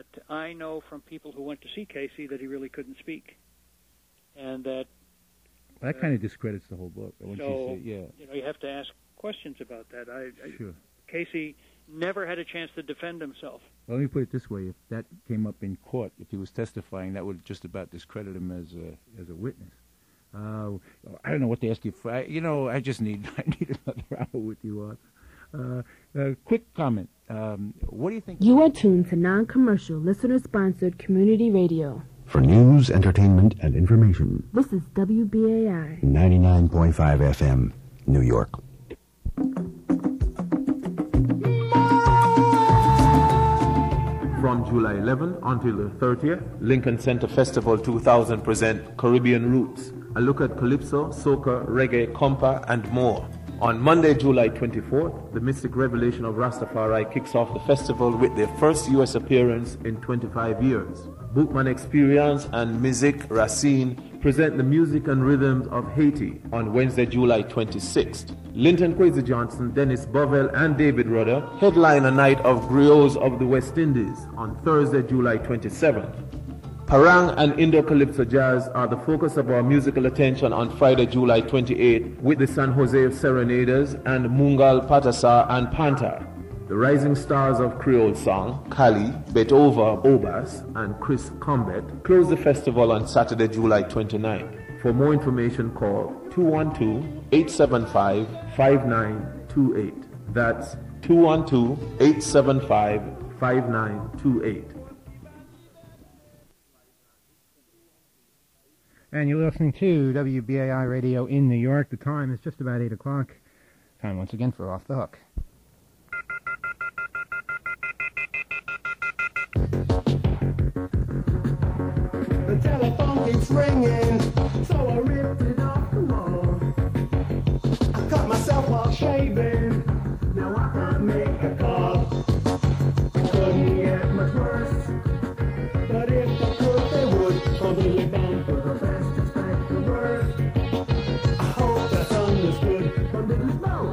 I know from people who went to see Casey that he really couldn't speak, and that kind of discredits the whole book. You have to ask questions about that. Sure. Casey never had a chance to defend himself. Well, let me put it this way: if that came up in court, if he was testifying, that would just about discredit him as a witness. I don't know what to ask you for. I just need another hour with you on. Quick comment. What do you think? You are tuned to non-commercial, listener-sponsored community radio. For news, entertainment, and information. This is WBAI. 99.5 FM, New York. From July 11 until the 30th, Lincoln Center Festival 2000 present Caribbean Roots, a look at calypso, soca, reggae, compa, and more. On Monday, July 24th, the Mystic Revelation of Rastafari kicks off the festival with their first U.S. appearance in 25 years. Bookman Experience and Music Racine present the music and rhythms of Haiti on Wednesday, July 26th. Linton Kwesi Johnson, Dennis Bovell, and David Rudder headline a night of griots of the West Indies on Thursday, July 27th. Parang and Indo-Calypso Jazz are the focus of our musical attention on Friday, July 28th with the San Jose Serenaders and Mungal Patasa and Panta. The rising stars of Creole song, Kali, Betova Obas, and Chris Combet, close the festival on Saturday, July 29th. For more information, call 212-875-5928. That's 212-875-5928. And you're listening to WBAI Radio in New York. The time is just about 8 o'clock. Time once again for Off the Hook. The telephone keeps ringing, so I ripped it off the wall. I cut myself while shaving, now I can't make a call. It couldn't get much worse, but if I could, they would. Although you're bound for the best, expect the worst. I hope that's understood from the snow.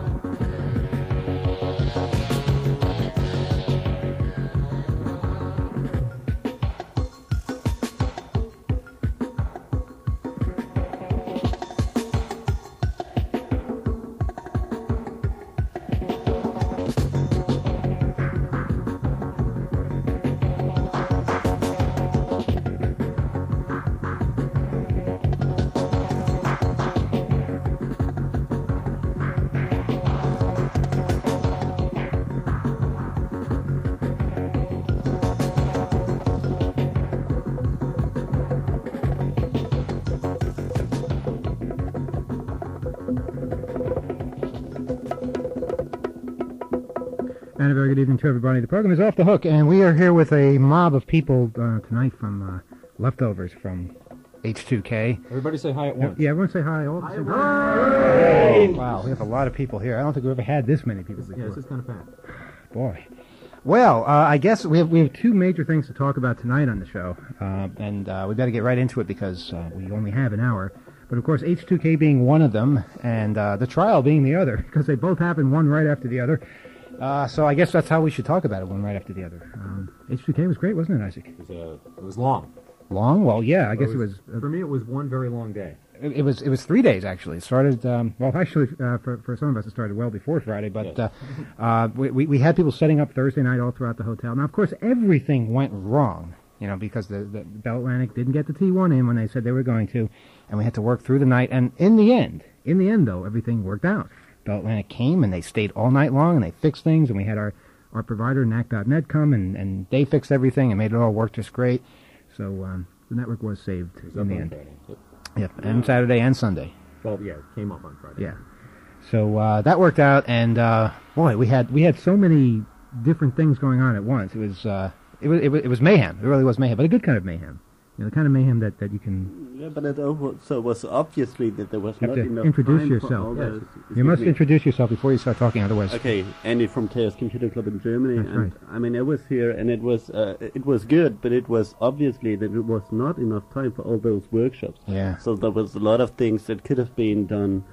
And a very good evening to everybody. The program is Off the Hook, and we are here with a mob of people tonight from leftovers from H2K. Everybody say hi at once. Yeah, everyone say hi. All at the same time. Wow, we have a lot of people here. I don't think we've ever had this many people before. Yeah, this is kind of fun. Boy. Well, I guess we have two major things to talk about tonight on the show, and we better get right into it because we only have an hour. But, of course, H2K being one of them, and the trial being the other, because they both happen one right after the other. So I guess that's how we should talk about it, one right after the other. H2K was great, wasn't it, Isaac? It was long. Long? Well, yeah, I guess it was... For me, it was one very long day. It was 3 days, actually. It started, for some of us, it started well before Friday, but yes. We had people setting up Thursday night all throughout the hotel. Now, of course, everything went wrong, because the Bell Atlantic didn't get the T1 in when they said they were going to, and we had to work through the night, and in the end, though, everything worked out. Bell Atlantic came, and they stayed all night long, and they fixed things, and we had our provider, NAC.net, come, and they fixed everything and made it all work just great. So the network was saved in the end. Yep, and Saturday and Sunday. Well, yeah, it came up on Friday. Yeah. So that worked out, and boy, we had so many different things going on at once. It was mayhem. It really was mayhem, but a good kind of mayhem. The kind of mayhem that you can... Yeah, but it also was obviously that there was not enough introduce time yourself. for all those... You must introduce yourself before you start talking, otherwise... Okay, Andy from Chaos Computer Club in Germany. That's right. I mean, I was here, and it was good, but it was obviously that it was not enough time for all those workshops. Yeah. So there was a lot of things that could have been done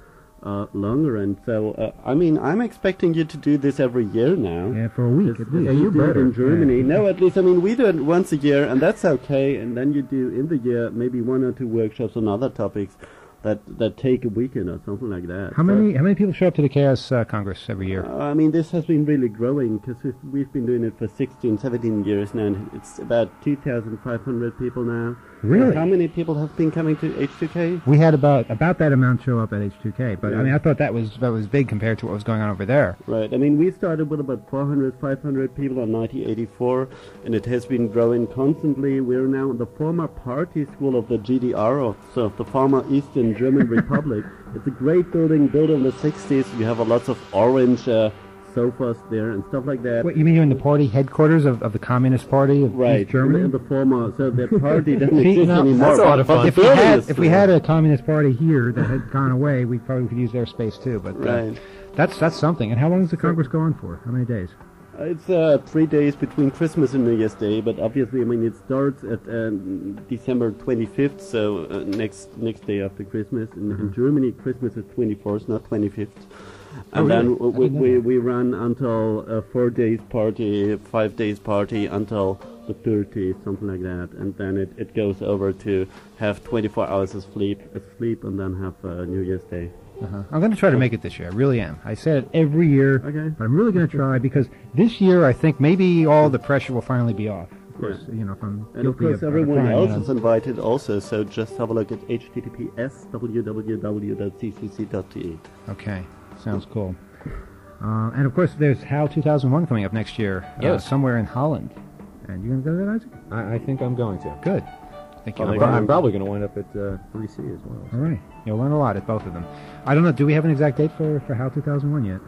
longer. And so, I mean, I'm expecting you to do this every year now. Yeah, for a week at least. Yeah, you do it in Germany. No, at least, I mean, we do it once a year, and that's okay. And then you do in the year maybe 1 or 2 workshops on other topics that take a weekend or something like that. How many people show up to the Chaos Congress every year? I mean, this has been really growing because we've been doing it for 16, 17 years now, and it's about 2,500 people now. Really? How many people have been coming to H2K? We had about that amount show up at H2K, but I mean, I thought that was big compared to what was going on over there. Right. I mean, we started with about 400, 500 people in 1984, and it has been growing constantly. We're now in the former party school of the GDR, so the former Eastern German Republic. It's a great building built in the 60s. You have a lots of orange sofas there and stuff like that. What, you mean you're in the party headquarters of the Communist Party of East Germany? In the former, so that party doesn't exist anymore. That's a lot of fun. If we had a Communist Party here that had gone away, we probably could use their space too. But that's something. And how long does the Congress go on for? How many days? It's 3 days between Christmas and New Year's Day, but obviously, I mean, it starts at December 25th, so next day after Christmas. In Germany, Christmas is 24th, not 25th. And then we run until 4 days party, 5 days party until the 30th, something like that. And then it goes over to have 24 hours of sleep, and then have New Year's Day. I'm going to try to make it this year. I really am. I say it every year, but I'm really going to try because this year I think maybe all the pressure will finally be off. Of course, you know, if I'm and of course everyone else is invited also, so just have a look at https://www.ccc.de. Okay, sounds cool. And of course there's HAL 2001 coming up next year, somewhere in Holland. And you going to go to that, Isaac? I think I'm going to. Good. Thank you. I'm probably going to wind up at 3C as well. So. All right. You'll learn a lot at both of them. I don't know, do we have an exact date for HAL 2001 yet?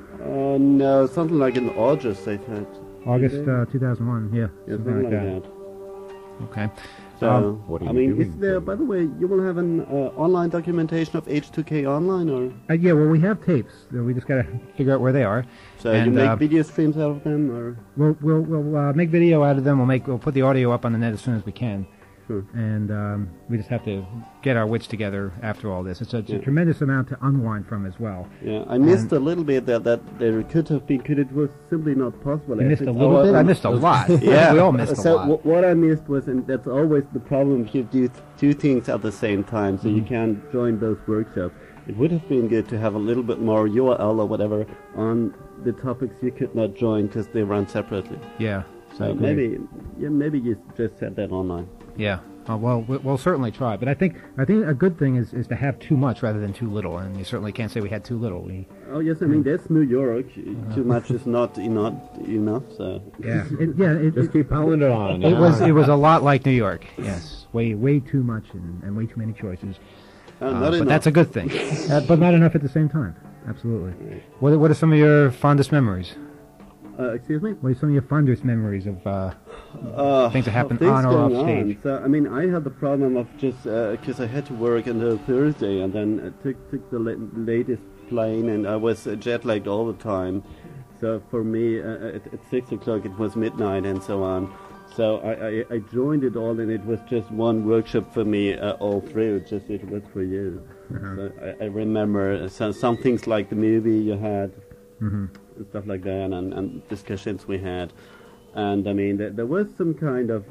No, something like in August, I think. August 2001, yeah. Something like that. Okay. So, what are you doing? Is there, by the way, you will have an online documentation of H2K online, or? Yeah, well, we have tapes. We just got to figure out where they are. So you make video streams out of them, or? We'll make video out of them. We'll put the audio up on the net as soon as we can. Sure. And we just have to get our wits together after all this. It's a tremendous amount to unwind from as well. Yeah, I missed a little bit that there could have been, it was simply not possible. You missed a little bit? I missed a lot. Yeah. We all missed a lot. So what I missed was, and that's always the problem if you do two things at the same time, so you can't join both workshops. It would have been good to have a little bit more URL or whatever on the topics you could not join because they run separately. Yeah. So maybe you just set that online. Yeah. Well, we'll certainly try. But I think a good thing is to have too much rather than too little. And you certainly can't say we had too little. Oh yes, I mean that's New York. Too much is not enough. So yeah, just keep piling it on. It was a lot like New York. Yes, way too much and way too many choices. But that's a good thing. But not enough at the same time. Absolutely. What are some of your fondest memories? Excuse me? What are some of your fondest memories of things that happened on or off stage? So, I mean, I had the problem of just, because I had to work until Thursday, and then took the latest plane, and I was jet-lagged all the time. So for me, at 6 o'clock it was midnight and so on. So I joined it all, and it was just one workshop for me all through, just it was for you. So I remember some things like the movie you had, and stuff like that, and discussions we had. And I mean, there was some kind of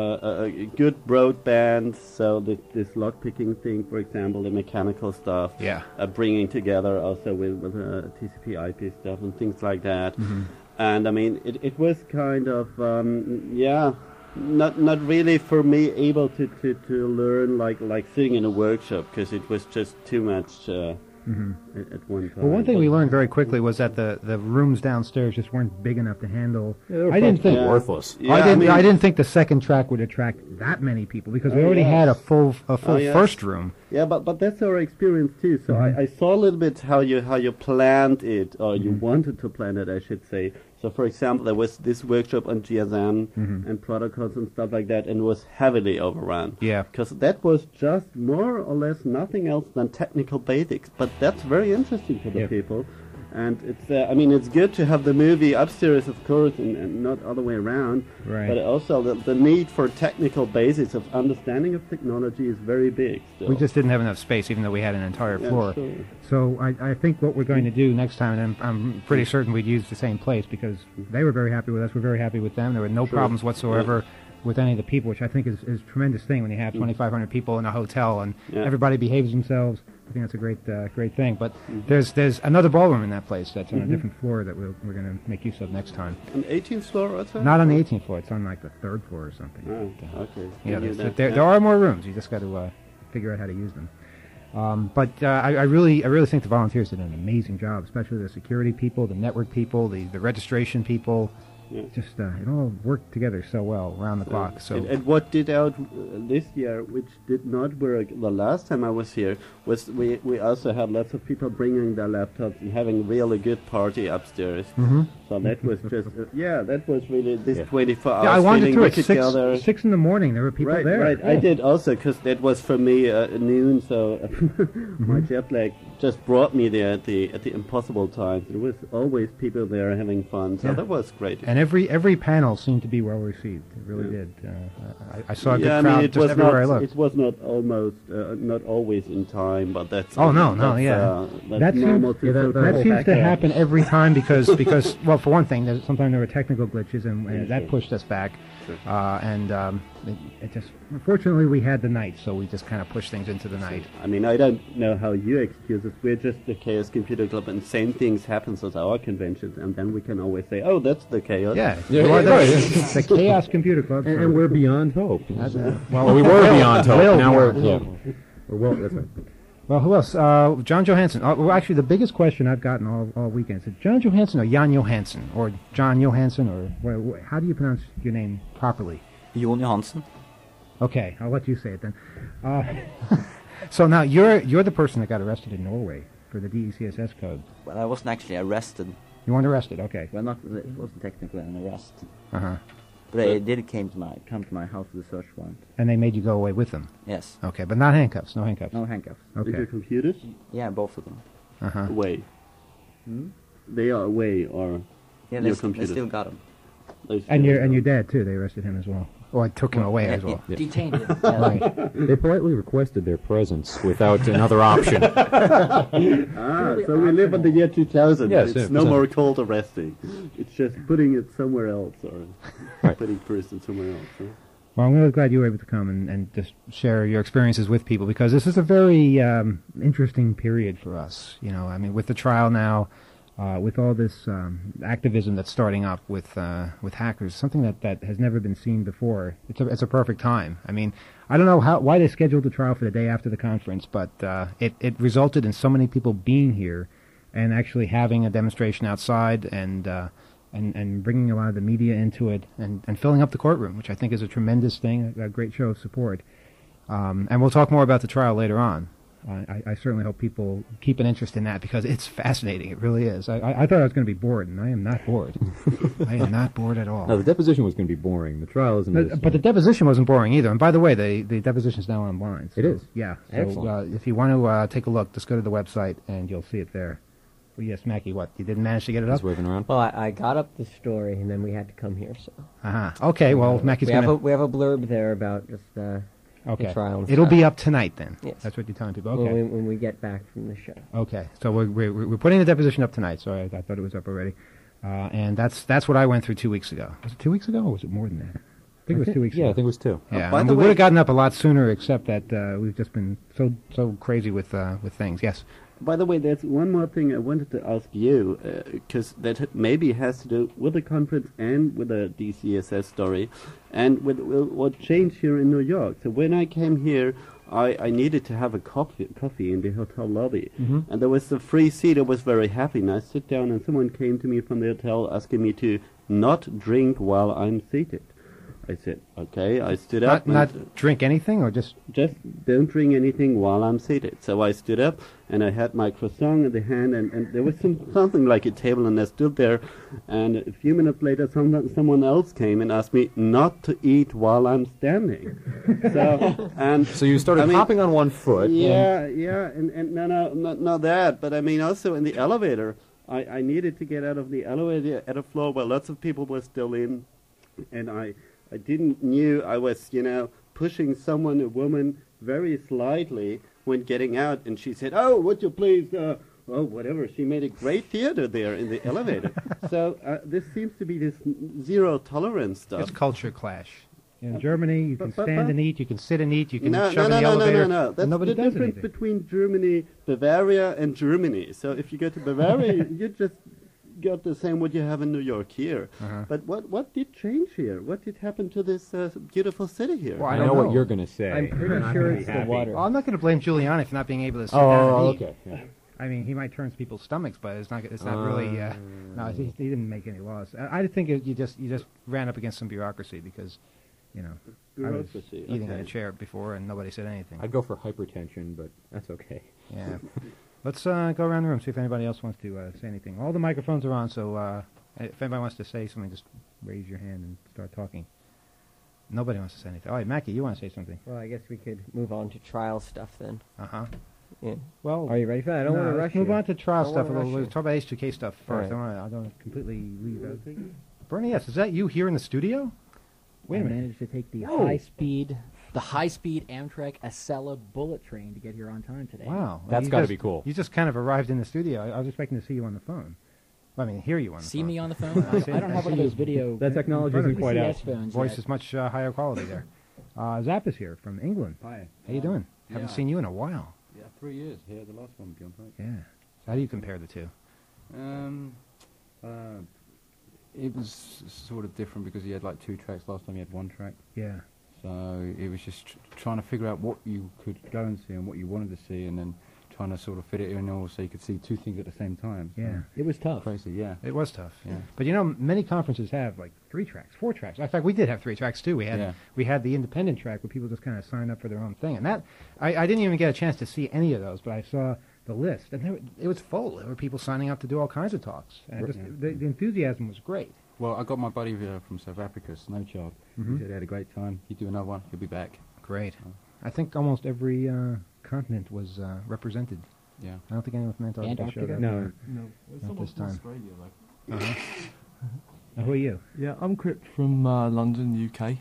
good broadband, so this lockpicking thing, for example, the mechanical stuff, bringing together also with TCP IP stuff and things like that. And I mean, it was kind of, not really for me able to learn like sitting in a workshop, because it was just too much at one time. Well, one thing we learned very quickly was that the rooms downstairs just weren't big enough to handle. I didn't think worthless. I didn't think the second track would attract that many people, because we already had a full first room. Yeah, but that's our experience too. So I saw a little bit how you planned it, or you wanted to plan it, I should say. So, for example, there was this workshop on GSM and protocols and stuff like that, and it was heavily overrun. Yeah. Because that was just more or less nothing else than technical basics. But that's very interesting to the people. And it's, I mean, it's good to have the movie upstairs, of course, and not other way around. Right. But also the need for technical basis of understanding of technology is very big still. We just didn't have enough space, even though we had an entire Yeah, floor. sure. So I think what we're going to do next time, and I'm pretty certain we'd use the same place because they were very happy with us. We're very happy with them. There were no Sure. problems whatsoever with any of the people, which I think is a tremendous thing when you have 2,500 people in a hotel and Yeah. everybody behaves themselves. I think that's a great thing. But there's another ballroom in that place that's on a different floor that we're going to make use of next time. On the 18th floor also? Not on the 18th floor. It's on like the 3rd floor or something. Oh, okay. You know, Maybe there are more rooms. You just got to figure out how to use them. But I really think the volunteers did an amazing job, especially the security people, the network people, the registration people. Yeah. Just it all worked together so well around the clock. So And what did out this year, which did not work the last time I was here, was we also had lots of people bringing their laptops and having really good party upstairs. Mhm. So that was just that was really this 24 hours. yeah, I wandered feeling through we it could 6 gather. 6 in the morning. There were people Right, there. right. Yeah. I did also because that was for me noon. So my jet lag just brought me there at the impossible times. There was always people there having fun. So Yeah. that was great. And every panel seemed to be well received. It really did. I saw a good I crowd mean, it just was everywhere I not. looked. It was not almost not always in time, but that's. Oh no, that's, yeah. that's That normal seems, to sort of that fall seems back to on. happen every time because well, for one thing, sometimes there were technical glitches and Yeah, that sure. pushed us back. Sure. It just unfortunately we had the night, so we just kind of pushed things into the night. I mean, I don't know how you excuse it. We're just the Chaos Computer Club, and same things happens at our conventions, and then we can always say, "Oh, that's the chaos." Yeah, Yeah, you are yeah, right. the Chaos Computer Club, And we're beyond hope. well, we were beyond hope. Will Now we're beyond well. That's right. Well, who else? John Johansson. Well, actually, the biggest question I've gotten all weekend is John Johansson or Jan Johansson or John Johansson or how do you pronounce your name properly? Jon Johansson. Okay, I'll let you say it then. So now you're the person that got arrested in Norway for the DECSS code. Well, I wasn't actually arrested. You weren't arrested, okay? Well, it wasn't technically an arrest. Uh-huh. But it did come to my house with a search warrant. And they made you go away with them. Yes. Okay, but not handcuffs. No handcuffs. No handcuffs. With your Okay. computers Yeah, both of them. Uh-huh. away. Hmm? They are away, or Yeah, your they computers. still got them. They And still- your dad too. They arrested him as well. Or took him away as well. Detained him. Right. They politely requested their presence without another option. So we live in the year 2000. Yes, It's yeah, no so- more cold arresting. It's just putting it somewhere else, or Right. putting person somewhere else. Huh? Well, I'm really glad you were able to come and just share your experiences with people because this is a very interesting period for us. You know, I mean, with the trial now, with all this activism that's starting up with hackers, something that has never been seen before. It's a perfect time. I mean, I don't know why they scheduled the trial for the day after the conference, but it resulted in so many people being here and actually having a demonstration outside and bringing a lot of the media into it and filling up the courtroom, which I think is a tremendous thing, a great show of support. And we'll talk more about the trial later on. I certainly hope people keep an interest in that because it's fascinating. It really is. I thought I was going to be bored, and I am not bored. I am not bored at all. No, the deposition was going to be boring. The trial isn't. But the deposition wasn't boring either. And by the way, the deposition is now online. So, It is? Yeah. So Excellent. if you want to take a look, just go to the website and you'll see it there. Well, yes, Mackie, what? You didn't manage to get it up? He's waving around. Well, I got up the story, and then we had to come here, so... Uh-huh. Okay, well, Mackie's we going to... we have a blurb there about just the trial and It'll stuff. be up tonight then. Yes. That's what you're telling people. When Okay. when we get back from the show. Okay. So we're putting the deposition up tonight, so I thought it was up already. And that's what I went through 2 weeks ago. Was it 2 weeks ago, or was it more than that? I think it was 2 weeks ago. Yeah, I think it was 2. Yeah, by and the we would way- have gotten up a lot sooner, except that we've just been so crazy with things. Yes. By the way, there's one more thing I wanted to ask you, because that maybe has to do with the conference and with the DCSS story, and with what changed here in New York. So when I came here, I needed to have a coffee in the hotel lobby, and there was a free seat. I was very happy, and I sit down, and someone came to me from the hotel asking me to not drink while I'm seated. I said, okay. I stood up. Not drink anything, or just don't drink anything while I'm seated. So I stood up, and I had my croissant in the hand, and there was something like a table, and I stood there, and a few minutes later, someone else came and asked me not to eat while I'm standing. So you started hopping on one foot. Yeah, and no, not that, but I mean also in the elevator. I needed to get out of the elevator at a floor where lots of people were still in, and I didn't knew I was, pushing a woman, very slightly when getting out, and she said, "Oh, would you please, whatever." She made a great theater there in the elevator. So this seems to be this zero tolerance stuff. It's culture clash. In Germany, you can stand and eat, you can sit and eat, you can no, shove in the elevator. No. That's nobody the does difference anything. between Germany, Bavaria, and Germany. So if you go to Bavaria, you just got the same what you have in New York here. But what did change here? What did happen to this beautiful city here? Well, I know what you're going to say. I'm pretty sure it's the water. Well, I'm not going to blame Giuliani for not being able to sit down and eat. Okay. Yeah. I mean, he might turn people's stomachs, but it's not really. No, he didn't make any laws. I think you just ran up against some bureaucracy because, I was eating in a chair before and nobody said anything. I'd go for hypertension, but that's okay. Yeah. Let's go around the room, see if anybody else wants to say anything. All the microphones are on, so if anybody wants to say something, just raise your hand and start talking. Nobody wants to say anything. All right, Mackie, you want to say something? Well, I guess we could move on to trial stuff then. Uh-huh. Yeah. Well, are you ready for that? I don't want to rush you. Move on to trial Don't stuff. wanna rush We'll you. talk about H2K stuff first. All right. I don't want to completely leave out. Bernie, yes, is that you here in the studio? Wait a I minute. managed to take the Whoa. high-speed Amtrak Acela bullet train to get here on time today. Wow. That's You gotta just- be cool. You just kind of arrived in the studio. I was expecting to see you on the phone. Well, I mean, hear you on the phone. See me on the phone? I don't have one of those video. That technology isn't quite out. phones Voice yet. is much higher quality there. Zap is here from England. Hi. How you doing? Haven't Yeah. seen you in a while. Yeah, 3 years here. The last one, Beyond Break. Yeah. So how do you compare the two? It was sort of different because he had like 2 tracks. Last time he had 1 track. Yeah. So it was just trying to figure out what you could go and see and what you wanted to see, and then trying to sort of fit it in all so you could see 2 things at the same time. So Yeah. It was tough. Crazy, yeah. It was tough. Yeah. But many conferences have like 3 tracks, 4 tracks. In fact, we did have 3 tracks too. We had the independent track where people just kind of signed up for their own thing, and that I didn't even get a chance to see any of those, but I saw the list, and it was full. There were people signing up to do all kinds of talks, and the enthusiasm was great. Well, I got my buddy from South Africa, Snowchild. Mhm. He said he had a great time. He'd do another one. He'll be back. Great. I think almost every continent was represented. Yeah. I don't think anyone from Antarctica showed up. No, Not this time. Australia, though. Now, who are you? Yeah, I'm Crypt from London, UK.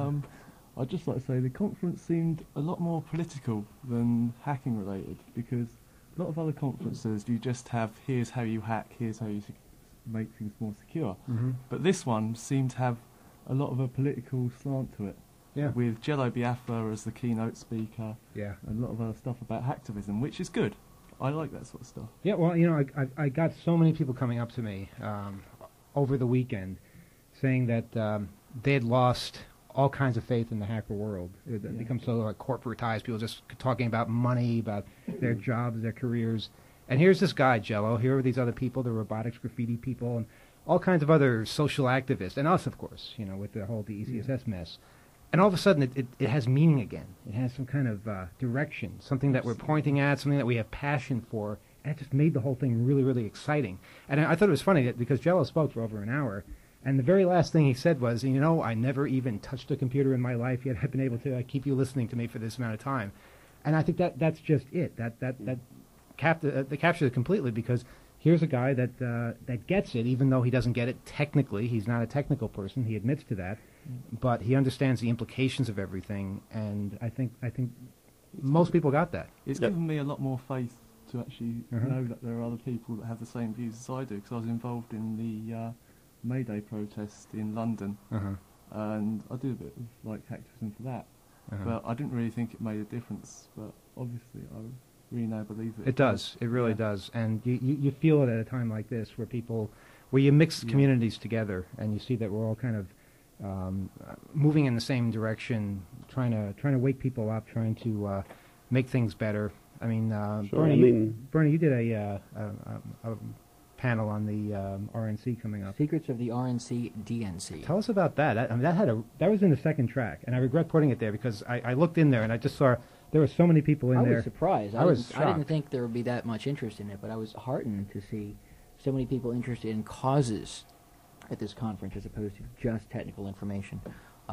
I'd just like to say the conference seemed a lot more political than hacking related, because a lot of other conferences you just have here's how you hack, here's how you make things more secure. Mhm. But this one seemed to have a lot of a political slant to it. Yeah. With Jello Biafra as the keynote speaker. Yeah. And a lot of other stuff about hacktivism, which is good. I like that sort of stuff. Yeah, well, I got so many people coming up to me over the weekend saying that they had lost all kinds of faith in the hacker world. It had become so corporatized, people just talking about money, about their jobs, their careers. And here's this guy, Jello. Here are these other people, the robotics graffiti people, and all kinds of other social activists, and us, of course, with the whole DECSS mess. And all of a sudden, it has meaning again. It has some kind of direction, something that we're pointing at, something that we have passion for. And it just made the whole thing really, really exciting. And I thought it was funny that because Jello spoke for over an hour, and the very last thing he said was, I never even touched a computer in my life, yet I've been able to keep you listening to me for this amount of time. And I think that's just it. That captures it completely, because here's a guy that gets it, even though he doesn't get it technically. He's not a technical person. He admits to that. But he understands the implications of everything, and I think most people got that. It's given me a lot more faith to actually know that there are other people that have the same views as I do, because I was involved in the May Day protest in London, and I did a bit of hacktivism for that, but I didn't really think it made a difference, but obviously I really now believe it. It does. It really does. And you feel it at a time like this where you mix communities together, and you see that we're all kind of moving in the same direction, trying to wake people up, trying to make things better. I mean, Bernie, you did a panel on the RNC coming up. Secrets of the RNC DNC. Tell us about that. That was in the second track, and I regret putting it there because I looked in there and I just saw there were so many people in there. I was surprised. I was shocked. I didn't think there would be that much interest in it, but I was heartened to see so many people interested in causes at this conference as opposed to just technical information.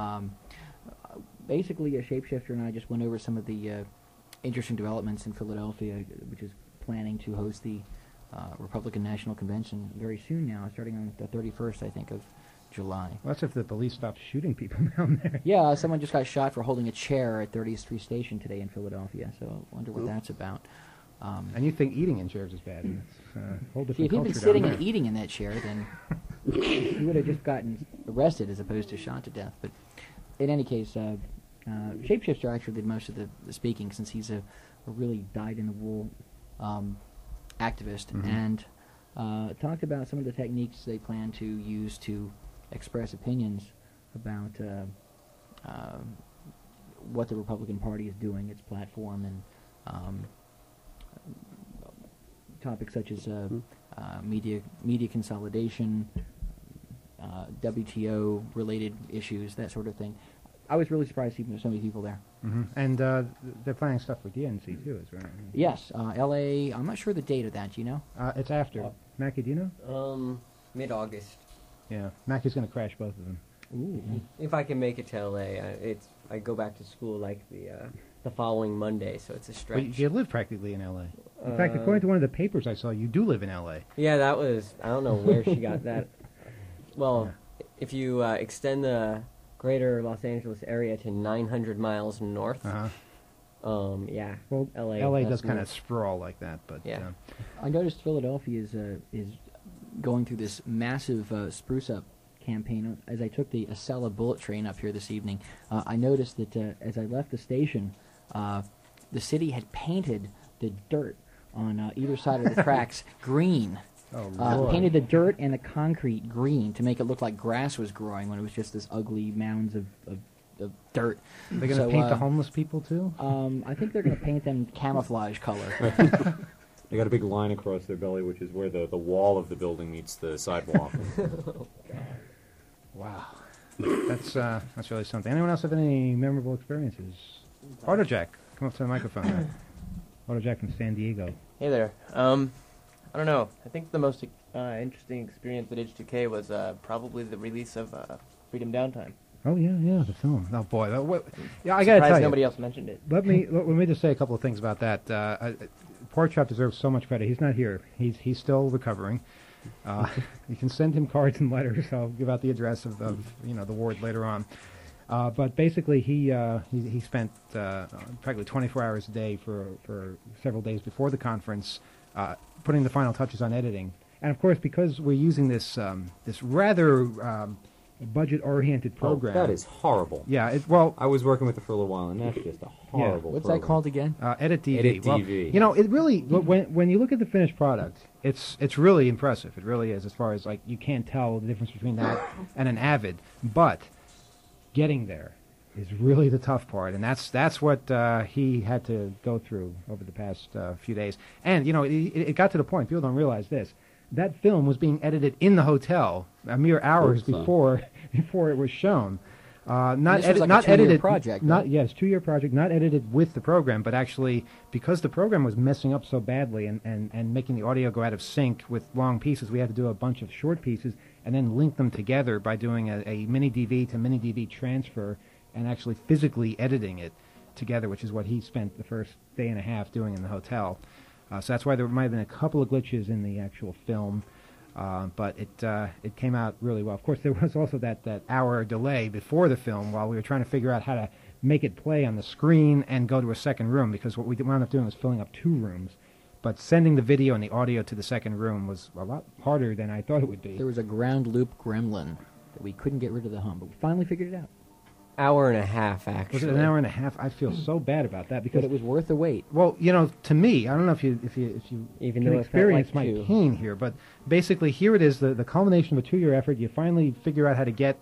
Basically, a Shapeshifter and I just went over some of the interesting developments in Philadelphia, which is planning to host the Republican National Convention very soon now, starting on the 31st, I think, of July. Well, that's if the police stop shooting people down there. Yeah, someone just got shot for holding a chair at 30th Street Station today in Philadelphia, so I wonder what that's about. And you think eating in chairs is bad. And it's a whole different See, if he'd been culture sitting down and there. eating in that chair, then he would have just gotten arrested as opposed to shot to death. But in any case, Shapeshifter actually did most of the speaking, since he's a really dyed-in-the-wool activist, and talked about some of the techniques they plan to use to express opinions about what the Republican Party is doing, its platform, and topics such as media consolidation, WTO-related issues, that sort of thing. I was really surprised to see so many people there. And they're planning stuff for DNC, too, is right? Yes, L.A., I'm not sure the date of that, do you know? It's after. Mackie, do you know? Mid-August. Yeah, Mackie's going to crash both of them. Ooh. If I can make it to LA, I go back to school like the following Monday, so it's a stretch. But you live practically in LA. In fact, according to one of the papers I saw, you do live in LA. Yeah, that was, I don't know where she got that. Well, if you extend the greater Los Angeles area to 900 miles north, yeah. Well, LA does kind of sprawl like that, but yeah. I noticed Philadelphia is going through this massive spruce up campaign. As I took the Acela bullet train up here this evening, I noticed that as I left the station, the city had painted the dirt on either side of the tracks green. Painted the dirt and the concrete green to make it look like grass was growing when it was just this ugly mounds of dirt. They're going to paint the homeless people too? I think they're going to paint them camouflage color. They got a big line across their belly, which is where the wall of the building meets the sidewalk. Wow. That's really something. Anyone else have any memorable experiences? AutoJack, come up to the microphone there. AutoJack from San Diego. Hey there. I don't know. I think the most interesting experience at H2K was probably the release of Freedom Downtime. Oh yeah, the film. Oh boy, yeah, I got to Surprised tell you. nobody else mentioned it. Let me just say a couple of things about that. Porkchop deserves so much credit. He's not here. He's still recovering. You can send him cards and letters. I'll give out the address of the ward later on. But basically, he spent practically 24 hours a day for several days before the conference, putting the final touches on editing. And of course, because we're using this rather budget-oriented program. Oh, that is horrible. Yeah, I was working with it for a little while, and that's just a horrible. What's program. that called again? Edit DV. Edit Well, DV. it really when you look at the finished product, it's really impressive. It really is. As far as you can't tell the difference between that and an Avid, but getting there is really the tough part, and that's what he had to go through over the past few days. And it got to the point. People don't realize this. That film was being edited in the hotel a mere hours before it was shown. Not this was like not a 2-year edited. project. Yes, 2-year project. Not edited with the program, but actually because the program was messing up so badly and making the audio go out of sync with long pieces, we had to do a bunch of short pieces and then link them together by doing a mini DV to mini DV transfer and actually physically editing it together, which is what he spent the first day and a half doing in the hotel. So that's why there might have been a couple of glitches in the actual film, but it came out really well. Of course, there was also that hour delay before the film while we were trying to figure out how to make it play on the screen and go to a second room, because what we wound up doing was filling up 2 rooms. But sending the video and the audio to the second room was a lot harder than I thought it would be. There was a ground loop gremlin that we couldn't get rid of the hum, but we finally figured it out. Hour and a half, actually. Was it an hour and a half? I feel so bad about that because But it was worth the wait. Well, to me, I don't know if you Even can though it felt experience like my 2. pain here, but basically here it is, the culmination of a 2-year effort. You finally figure out how to get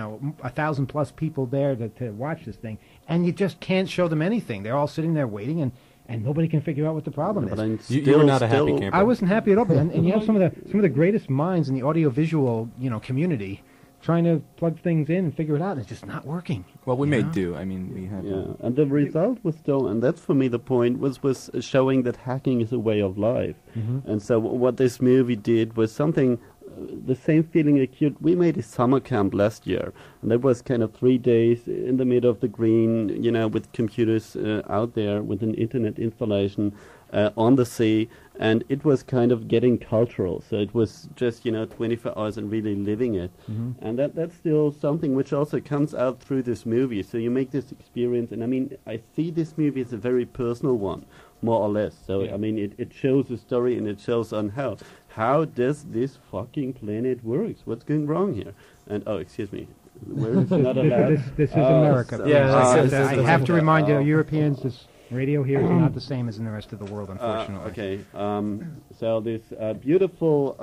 1,000+ people there to watch this thing, and you just can't show them anything. They're all sitting there waiting, and nobody can figure out what the problem is. You were not a happy camper. I wasn't happy at all, and you have some of the greatest minds in the audiovisual community trying to plug things in and figure it out, and it's just not working. Well, we made do. I mean, we have. Yeah, and the result was still, and that's for me the point, was showing that hacking is a way of life. Mm-hmm. And so what this movie did was something, the same feeling acute. We made a summer camp last year, and that was kind of 3 days in the middle of the green, with computers out there with an internet installation on the sea, and it was kind of getting cultural. So it was just 24 hours and really living it, and that's still something which also comes out through this movie. So you make this experience, and I mean, I see this movie as a very personal one, more or less. So I mean, it shows the story, and it shows on how does this fucking planet works? What's going wrong here? And excuse me. Where is not allowed? This is America. So I have to remind you, Europeans, this radio here is not the same as in the rest of the world, unfortunately. Okay. So this beautiful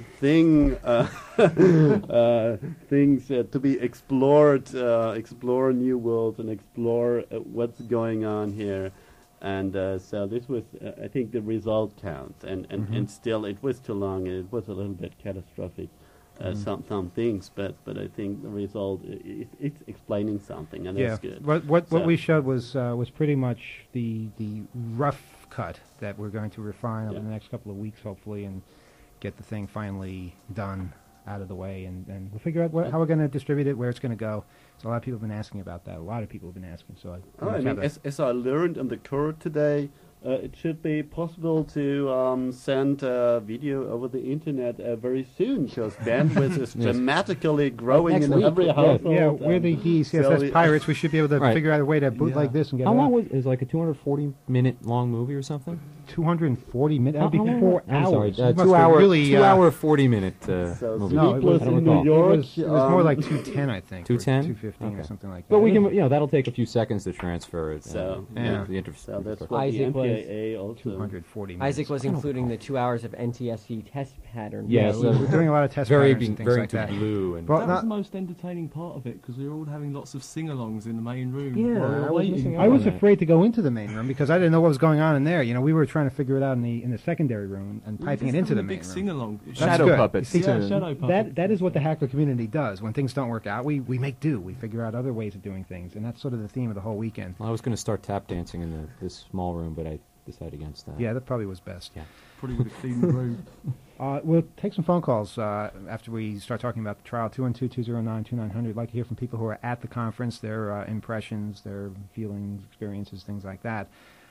things to be explored, explore new worlds and explore what's going on here. And so this was, I think, the result counts. And still, it was too long. And it was a little bit catastrophic. Some things, but I think the result it's explaining something, and that's good. What we showed was pretty much the rough cut that we're going to refine over the next couple of weeks, hopefully, and get the thing finally done out of the way, and we'll figure out how we're going to distribute it, where it's going to go. So a lot of people have been asking about that. A lot of people have been asking. So I mean, as I learned on the court today. It should be possible to send video over the internet very soon, because bandwidth is dramatically growing in every household. Yeah, we're the DCSS pirates. We should be able to figure out a way to bootleg this and get it How long out. was like a 240-minute long movie or something? 240 minutes? That would be 4 I'm hours. sorry, 2 hour, really, 2 hour 40-minute movie. No, it was, I don't recall. it was more like 210, I think. 210? 215 or something like that. But we can, that'll take a few seconds to transfer it. So, so that's what Isaac the MPAA also 240 minutes. Isaac was including the 2 hours of NTSC test pattern. Yeah, we're doing a lot of test patterns and things like that. Blue and that was the most entertaining part of it, because we were all having lots of sing-alongs in the main room. Yeah, I was afraid to go into the main room because I didn't know what was going on in there. We were trying to figure it out in the secondary room and piping it into the main room. Sing-along. Shadow puppets. Shadow puppets. That is what the hacker community does. When things don't work out, we make do. We figure out other ways of doing things, and that's sort of the theme of the whole weekend. Well, I was going to start tap dancing in this small room, but I decided against that. Yeah, that probably was best. Yeah. Probably would have cleaned the room. We'll take some phone calls after we start talking about the trial. 212-209-2900. I'd like to hear from people who are at the conference, their impressions, their feelings, experiences, things like that.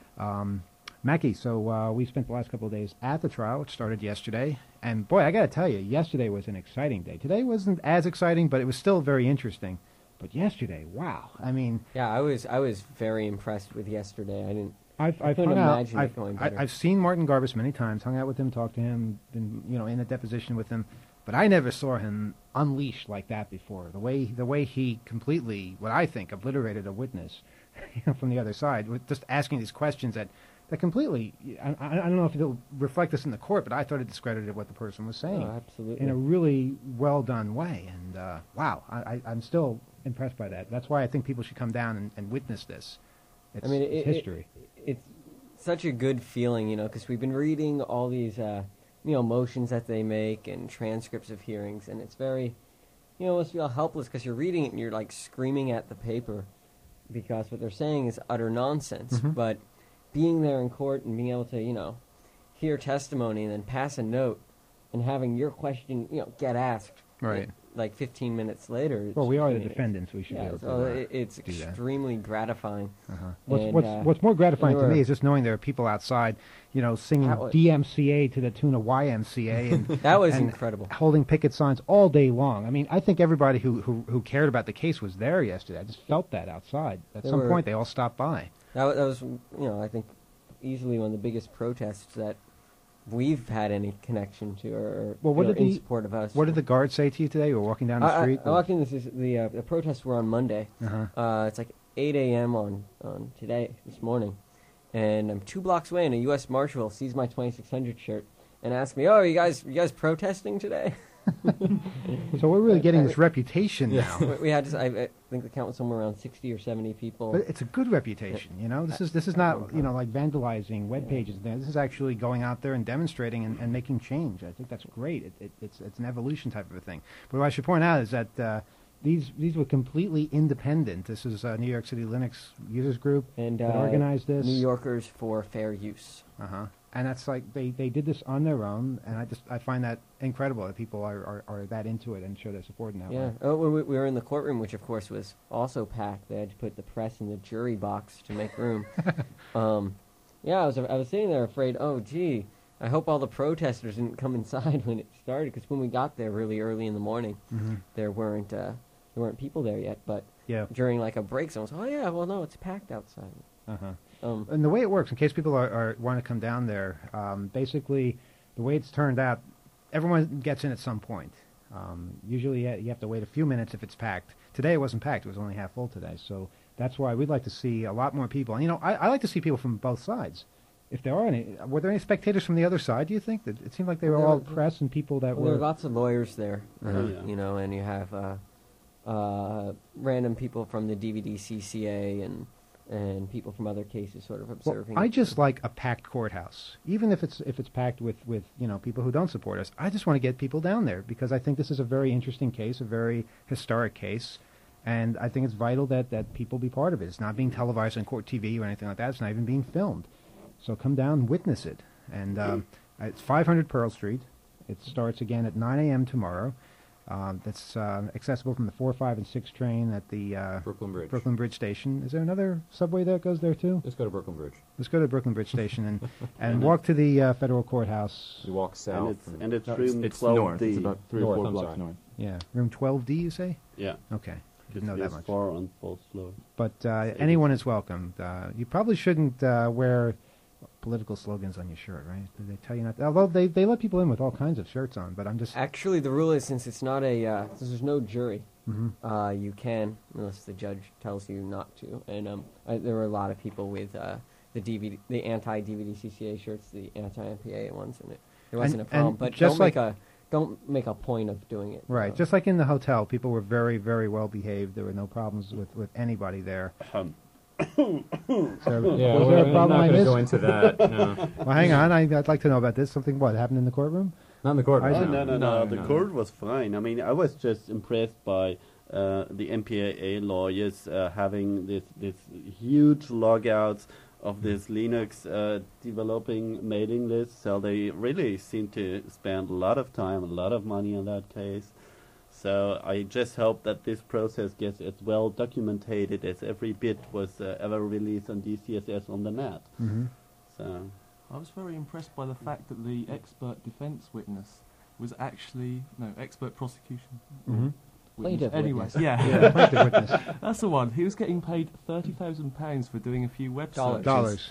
Mackie, so we spent the last couple of days at the trial. It started yesterday. And, boy, I got to tell you, yesterday was an exciting day. Today wasn't as exciting, but it was still very interesting. But yesterday, wow. I mean... Yeah, I was very impressed with yesterday. I I've couldn't hung out. imagine it going better. I've seen Martin Garbus many times, hung out with him, talked to him, been in a deposition with him, but I never saw him unleashed like that before. The way he completely, what I think, obliterated a witness, from the other side, with just asking these questions that completely. I don't know if it'll reflect this in the court, but I thought it discredited what the person was saying. Oh, absolutely. In a really well done way, and wow, I'm still impressed by that. That's why I think people should come down and witness this. It's history. It's such a good feeling, because we've been reading all these, motions that they make and transcripts of hearings, and it's very, you almost feel helpless because you're reading it and you're like screaming at the paper because what they're saying is utter nonsense. Mm-hmm. But being there in court and being able to, hear testimony and then pass a note and having your question, get asked. Right. Like 15 minutes later. Well, we are the defendants. We should be able to it's extremely gratifying. What's more gratifying to me is just knowing there are people outside, singing DMCA to the tune of YMCA, and that was incredible. Holding picket signs all day long. I mean, I think everybody who cared about the case was there yesterday. I just felt that outside. At some point, they all stopped by. That was, I think, easily one of the biggest protests that we've had any connection to, or in support of us. What did the guards say to you today? You were walking down the street? I walked in. The protests were on Monday. It's like 8 a.m. on this morning, and I'm 2 blocks away, and a U.S. Marshal sees my 2600 shirt and asks me, "Oh, are you guys protesting today?" So we're really getting this reputation now. We had, I think the count was somewhere around 60 or 70 people. But it's a good reputation, This is not, like vandalizing web pages. This is actually going out there and demonstrating and making change. I think that's great. It's an evolution type of a thing. But what I should point out is that these were completely independent. This is New York City Linux Users Group and that organized this. New Yorkers for Fair Use. And that's like they did this on their own, and I find that incredible that people are that into it and show their support in that way. Yeah. We were in the courtroom, which of course was also packed. They had to put the press in the jury box to make room. I was sitting there afraid. Oh, gee, I hope all the protesters didn't come inside when it started, because when we got there really early in the morning, there weren't people there yet. But during like a break, someone said, "Oh yeah, well no, it's packed outside." And the way it works, in case people are want to come down there, basically the way it's turned out, everyone gets in at some point. Usually you have to wait a few minutes if it's packed. Today it wasn't packed; it was only half full today. So that's why we'd like to see a lot more people. And you know, I like to see people from both sides. If there are any, were there any spectators from the other side? Do you think that it seemed like they were all press and people that There were? were lots of lawyers there, Yeah. you know, and you have random people from the DVD CCA and people from other cases sort of Well, observing. I just like a packed courthouse, even if it's packed with you know people who don't support us. I just want to get people down there because I think this is a very interesting case, a very historic case, and I think it's vital that people be part of it. It's not being televised on court TV or anything like that. It's not even being filmed. So come down and witness it. And it's 500 Pearl Street. It starts again at 9 a.m. tomorrow. That's accessible from the 4, 5, and 6 train at the Brooklyn Bridge Station. Is there another subway that goes there too? Let's go to Brooklyn Bridge. Let's go to Brooklyn Bridge Station and walk to the federal courthouse. We walk south. And it's No, room it's 12D. north. It's about 3 or 4 blocks north. Yeah, room 12D, you say? Yeah. Okay. Didn't know that much. 4 on both floors. But anyone is welcome. You probably shouldn't wear political slogans on your shirt, right? Did they tell you not to? Although they let people in with all kinds of shirts on, but I'm just... Actually, the rule is since it's not since there's no jury, Mhm. you can, unless the judge tells you not to. And there were a lot of people with the anti-DVD CCA shirts, the anti-MPA ones, and it wasn't a problem. and But just don't make a point of doing it. Right, just like in the hotel, people were very, very well behaved. There were no problems with anybody there. So, Yeah, was we're there a not problem I gonna missed? go into that, no. Well, hang on. I'd like to know about this. Something, what, happened in the courtroom? Not in the courtroom. No. The court was fine. I mean, I was just impressed by the MPAA lawyers having this huge logouts of this Linux developing mailing list. So they really seem to spend a lot of time, a lot of money on that case. So I just hope that this process gets as well documented as every bit was ever released on DCSS on the net. Mhm. So I was very impressed by the fact that the expert defense witness was actually expert prosecution. Mhm. Plaintiff Anyway, witness. yeah, Yeah, plaintiff witness. That's the one. He was getting paid £30,000 for doing a few web searches. Dollars.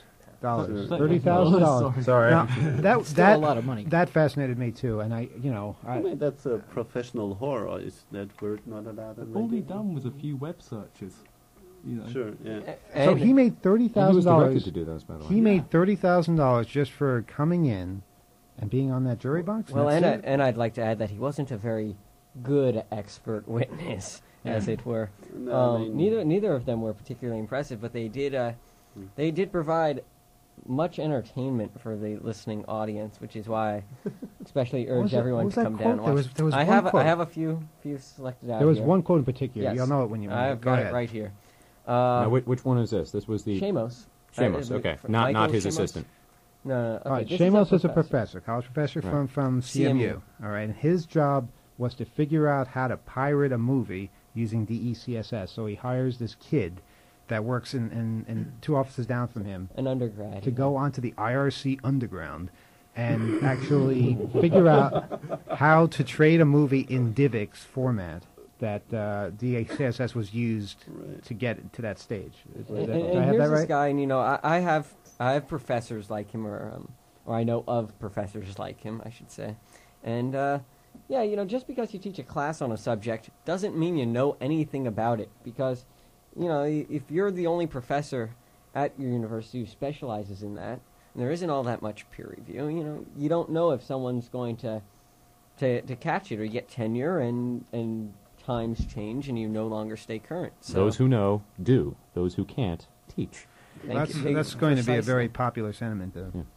$30,000. Sorry. Now, that Still a lot of money. That fascinated me too, and I mean, that's a professional horror. Is that word not allowed? on All he radio? done was a few web searches. You know. Sure, yeah. So he made And he was $30,000. directed to do those, by the way. He made $30,000 just for coming in and being on that jury box. Well, That's it? and I'd like to add that he wasn't a very good expert witness, as Yeah. it were. No, I mean- Neither of them were particularly impressive, but they did provide much entertainment for the listening audience, which is why I especially What was urge that- everyone what was to that come quote? down and watch. There was I one have quote. I have a few selected out. There was here. one quote in particular. Yes. You'll know it when you. I've go got ahead. it right here. Now, which one is this? This was the Shamos. Shamos, okay. Not Michael his Shamos? assistant. No. Okay, All right, this Shamos is a professor. college professor Right. from CMU. All right, and his job was to figure out how to pirate a movie using DECSS. So he hires this kid that works in 2 offices down from him, An undergrad. to go onto the IRC underground and actually figure out how to trade a movie in DivX format that DECSS was used to get to that stage. And Did I have here's that this right? guy, and I have professors like him, or I know of professors like him, I should say, and just because you teach a class on a subject doesn't mean you know anything about it. Because, if you're the only professor at your university who specializes in that, and there isn't all that much peer review, you don't know if someone's going to catch it, or you get tenure and times change and you no longer stay current. So Those who know do. Those who can't teach. Thank you. That's going to be a Precisely. very popular sentiment.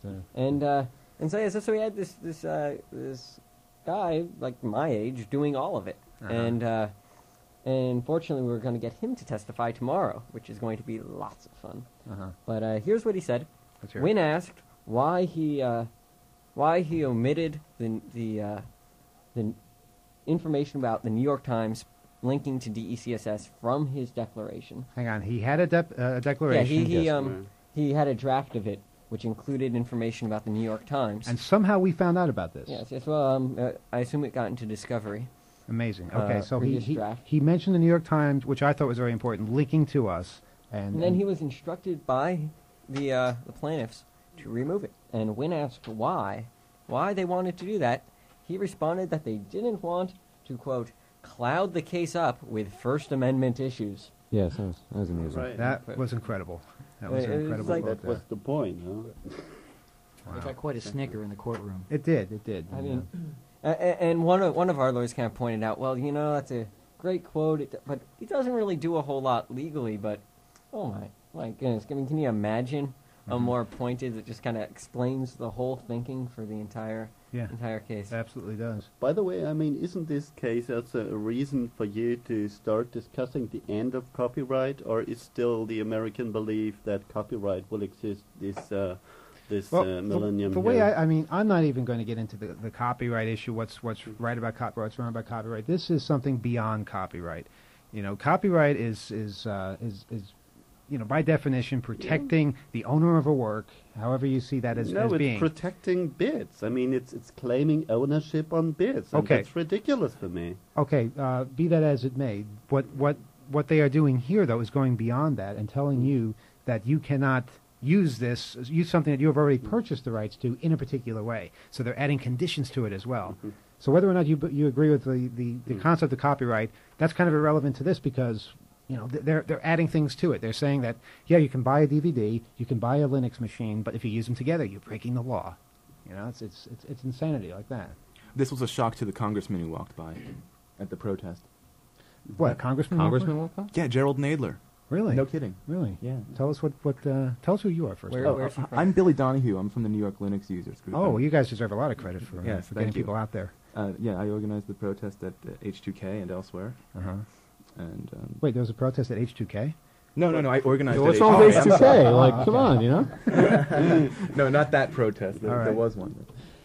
So we had this guy like my age doing all of it, Uh-huh. and fortunately we were going to get him to testify tomorrow, which is going to be lots of fun. Uh-huh. But here's what he said. Let's hear it. When asked why he omitted the information about the New York Times linking to DECSS from his declaration. Hang on, he had a declaration. Yeah, he had a draft of it which included information about the New York Times. And somehow we found out about this. Yes, well, I assume it got into Discovery. Amazing. Okay, so previous he draft. mentioned the New York Times, which I thought was very important, linking to us. And then he was instructed by the plaintiffs to remove it. And when asked why they wanted to do that, he responded that they didn't want to, quote, cloud the case up with First Amendment issues. Yes, that was amusing. Right. That was incredible. That was It an was incredible like- quote That was there. the point, huh? It got quite a snicker in the courtroom. It did. I mean, and one of our lawyers kind of pointed out, well, that's a great quote, but it doesn't really do a whole lot legally. But oh my goodness, I mean, can you imagine a more pointed that just kind of explains the whole thinking for the entire case? Absolutely does. By the way, I mean, isn't this case also a reason for you to start discussing the end of copyright, or is still the American belief that copyright will exist this millennium? The way here? I mean, I'm not even going to get into the copyright issue. What's right about copyright? What's wrong about copyright? This is something beyond copyright. Copyright is by definition protecting the owner of a work, however you see that as it's being. protecting bits. I mean, it's claiming ownership on bits. And Okay. that's ridiculous for me. Okay, be that as it may, what they are doing here, though, is going beyond that and telling you that you cannot use something that you have already purchased the rights to in a particular way. So they're adding conditions to it as well. So whether or not you agree with the concept of copyright, that's kind of irrelevant to this because they're adding things to it. They're saying that you can buy a DVD, you can buy a Linux machine, but if you use them together, you're breaking the law. It's insanity like that. This was a shock to the congressman who walked by at the protest. What, a congressman? Walked by? Yeah, Gerald Nadler. Really? No kidding. Really? Yeah. Tell us tell us who you are first. I'm Billy Donahue. I'm from the New York Linux Users Group. Oh, well, you guys deserve a lot of credit for getting thank you. people out there. I organized the protest at H2K and elsewhere. Uh-huh. And wait, there was a protest at H2K? No, I organized. What's at wrong with H2K. H2K? Like, come on, No, not that protest. There, All right. there was one.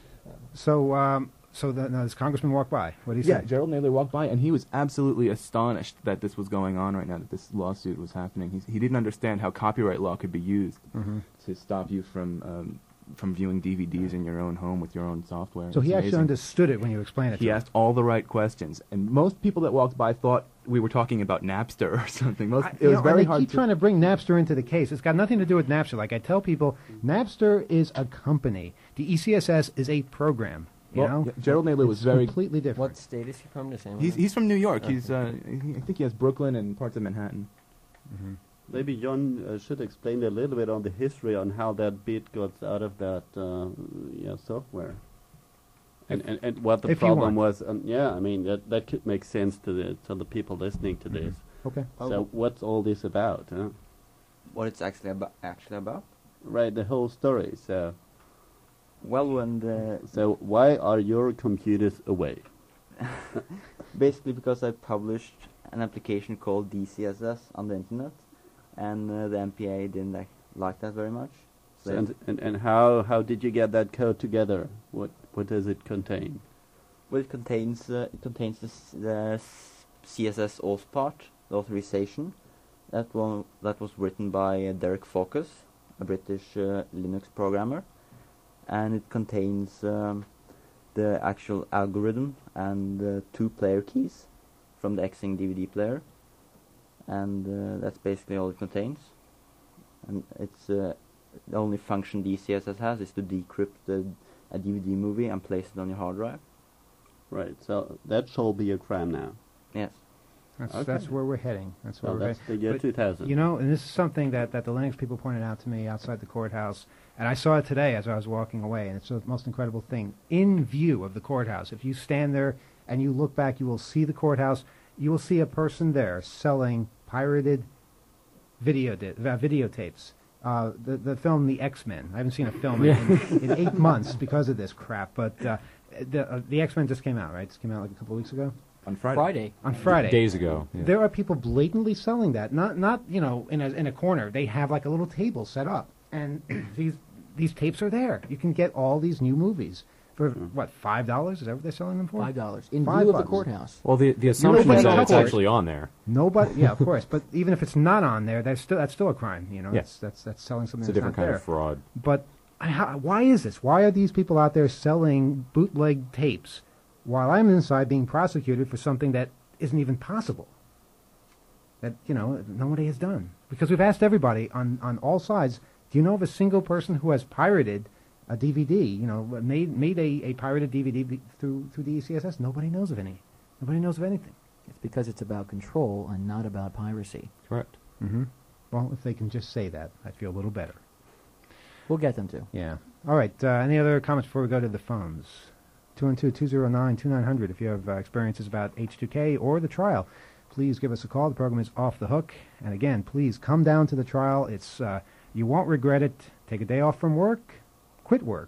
So, now this congressman walked by. What did he Yeah, say? Gerald Nadler walked by, and he was absolutely astonished that this was going on right now, that this lawsuit was happening. He didn't understand how copyright law could be used to stop you from viewing DVDs in your own home with your own software. So It's he actually amazing. understood it when you explained it to He him. asked all the right questions, and most people that walked by thought we were talking about Napster or something. It was very and they hard keep trying to bring Napster into the case. It's got nothing to do with Napster. Like I tell people, Napster is a company. The ECSS is a program. You know? Gerald Nadler was It's very completely different. What state is he from? To say He's from New York. Okay. He's I think he has Brooklyn and parts of Manhattan. Maybe John should explain a little bit on the history on how that bit got out of that software. And what the if you problem want. was. I mean, that could make sense to the people listening to this. Okay. So what's all this about? Huh? What it's actually about? Right, the whole story. So, Well, when the so why are your computers away? basically because I published an application called DCSS on the internet, and the MPA didn't like that very much. So and how did you get that code together? What does it contain? Well, it contains the CSS auth part, the authorization. That was written by Derek Focus, a British Linux programmer, and it contains the actual algorithm and the 2 player keys from the Xing DVD player, and that's basically all it contains. And it's the only function DCSS has is to decrypt a DVD movie and place it on your hard drive. Right, so that shall be a crime now. Yes. That's where we're heading. That's where Well, we're that's heading. the year But, 2000. and this is something that the Linux people pointed out to me outside the courthouse, and I saw it today as I was walking away, and it's the most incredible thing. In view of the courthouse, if you stand there and you look back, you will see the courthouse. You will see a person there selling pirated videotapes. The film The X-Men. I haven't seen a film in 8 months because of this crap, but the X-Men just came out, right? It came out like a couple of weeks ago. On Friday. On Friday. Days ago. Yeah. There are people blatantly selling that. Not in a corner. They have like a little table set up, and these tapes are there. You can get all these new movies. For what, $5? Is that what they're selling them for? $5 in view of the $5. courthouse. Well, the assumption is that it's actually on there. Nobody, yeah, of course. But even if it's not on there, that's still a crime. You know, Yes. that's selling something. It's a that's different not kind there. of fraud. But why is this? Why are these people out there selling bootleg tapes while I'm inside being prosecuted for something that isn't even possible? That, you know, nobody has done. Because we've asked everybody on all sides, do you know of a single person who has pirated a DVD, you know, made a pirated DVD through the ECSS? Nobody knows of any. Nobody knows of anything. It's because it's about control and not about piracy. Correct. Mm-hmm. Well, if they can just say that, I'd feel a little better. We'll get them to. Yeah. All right. Any other comments before we go to the phones? 212-209-2900 if you have experiences about H2K or the trial. Please give us a call. The program is Off the Hook. And again, please come down to the trial. It's you won't regret it. Take a day off from work. Quit work.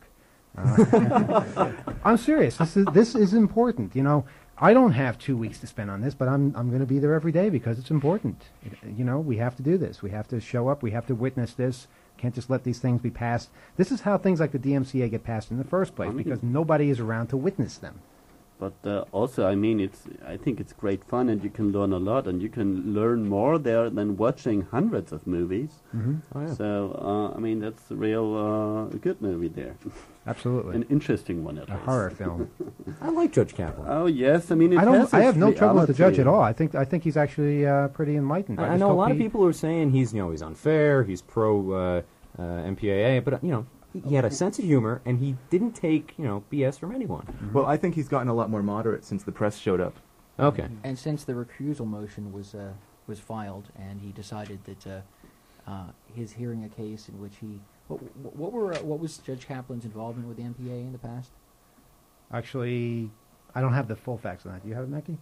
I'm serious. This is important. You know, I don't have 2 weeks to spend on this, but I'm going to be there every day because it's important. You know, we have to do this. We have to show up. We have to witness this. Can't just let these things be passed. This is how things like the DMCA get passed in the first place, because nobody is around to witness them. But also, I mean, I think it's great fun, and you can learn a lot, and you can learn more there than watching hundreds of movies. Mm-hmm. Oh, yeah. So, I mean, that's a real good movie there. Absolutely. An interesting one, at A least. horror film. I like Judge Kaplan. Oh, yes. I mean, it I have no trouble with the judge at reality. all. I think he's actually pretty enlightened. I know a lot of people are saying he's unfair, he's pro MPAA, but he had a sense of humor and he didn't take BS from anyone. Well, I think he's gotten a lot more moderate since the press showed up. Okay. And since the recusal motion was filed, and he decided that his hearing a case in which he what was Judge Kaplan's involvement with the MPA in the past? Actually, I don't have the full facts on that. Do you have it, Mackie?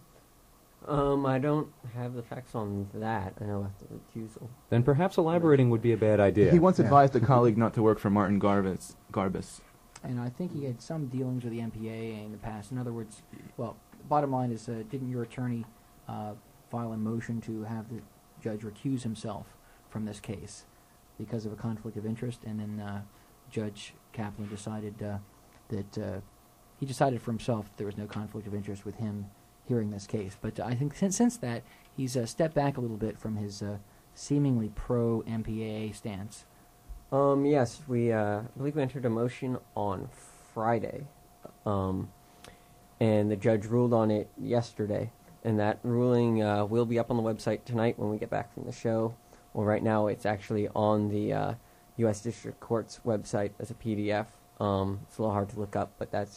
I don't have the facts on that. I know after the recusal. Then perhaps elaborating would be a bad idea. He once advised a colleague not to work for Martin Garbus. And I think he had some dealings with the MPA in the past. In other words, well, bottom line is, didn't your attorney file a motion to have the judge recuse himself from this case because of a conflict of interest? And then Judge Kaplan decided that he decided for himself that there was no conflict of interest with him hearing this case. But I think since that, he's stepped back a little bit from his seemingly pro-MPAA stance. Yes, we I believe we entered a motion on Friday, and the judge ruled on it yesterday. And that ruling will be up on the website tonight when we get back from the show. Well, right now it's actually on the U.S. District Court's website as a PDF. It's a little hard to look up, but that's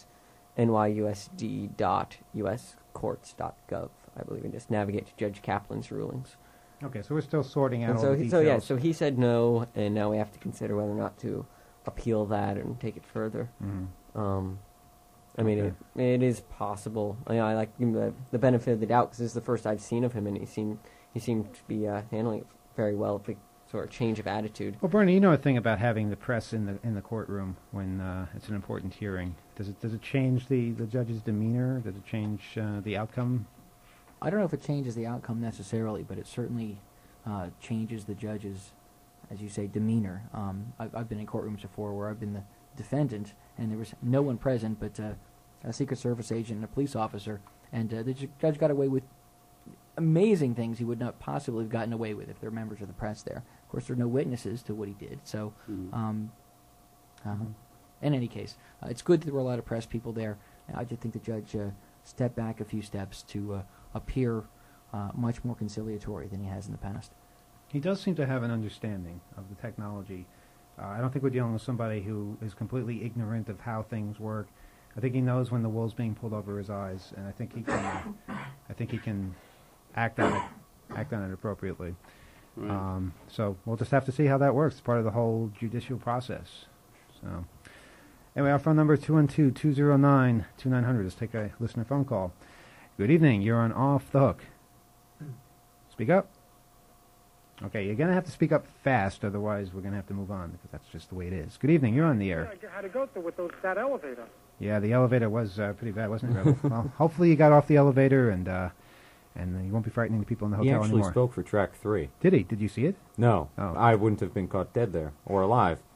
nyusd.uscourts.gov, I believe, and just navigate to Judge Kaplan's rulings. Okay, so we're still sorting out And all so, the details. so he said no, and now we have to consider whether or not to appeal that and take it further. Mm-hmm. I mean, it is possible. I like him the benefit of the doubt because this is the first I've seen of him, and he seemed to be handling it very well. If we sort of change of attitude. Well, Bernie, you know a thing about having the press in the courtroom when it's an important hearing. Does it change the judge's demeanor? Does it change the outcome? I don't know if it changes the outcome necessarily, but it certainly changes the judge's, as you say, demeanor. I've been in courtrooms before where I've been the defendant, and there was no one present but a Secret Service agent and a police officer, and the judge got away with amazing things he would not possibly have gotten away with if there were members of the press there. Of course, there are no witnesses to what he did, so in any case, it's good that there were a lot of press people there. I just think the judge stepped back a few steps to appear much more conciliatory than he has in the past. He does seem to have an understanding of the technology. I don't think we're dealing with somebody who is completely ignorant of how things work. I think he knows when the wool's being pulled over his eyes, and I think he can act on it appropriately. Right. So we'll just have to see how that works. It's part of the whole judicial process. So anyway, our phone number is 212-209-2900. Let's take a listener phone call. Good evening. You're on Off the Hook. Speak up. Okay, you're going to have to speak up fast, otherwise we're going to have to move on, because that's just the way it is. Good evening. You're on the air. I had to go through with that elevator. Yeah, the elevator was pretty bad, wasn't it, Rebel? Well, hopefully you got off the elevator and you won't be frightening the people in the hotel He actually anymore. spoke for track 3. Did he? Did you see it? No. Oh. I wouldn't have been caught dead there, or alive.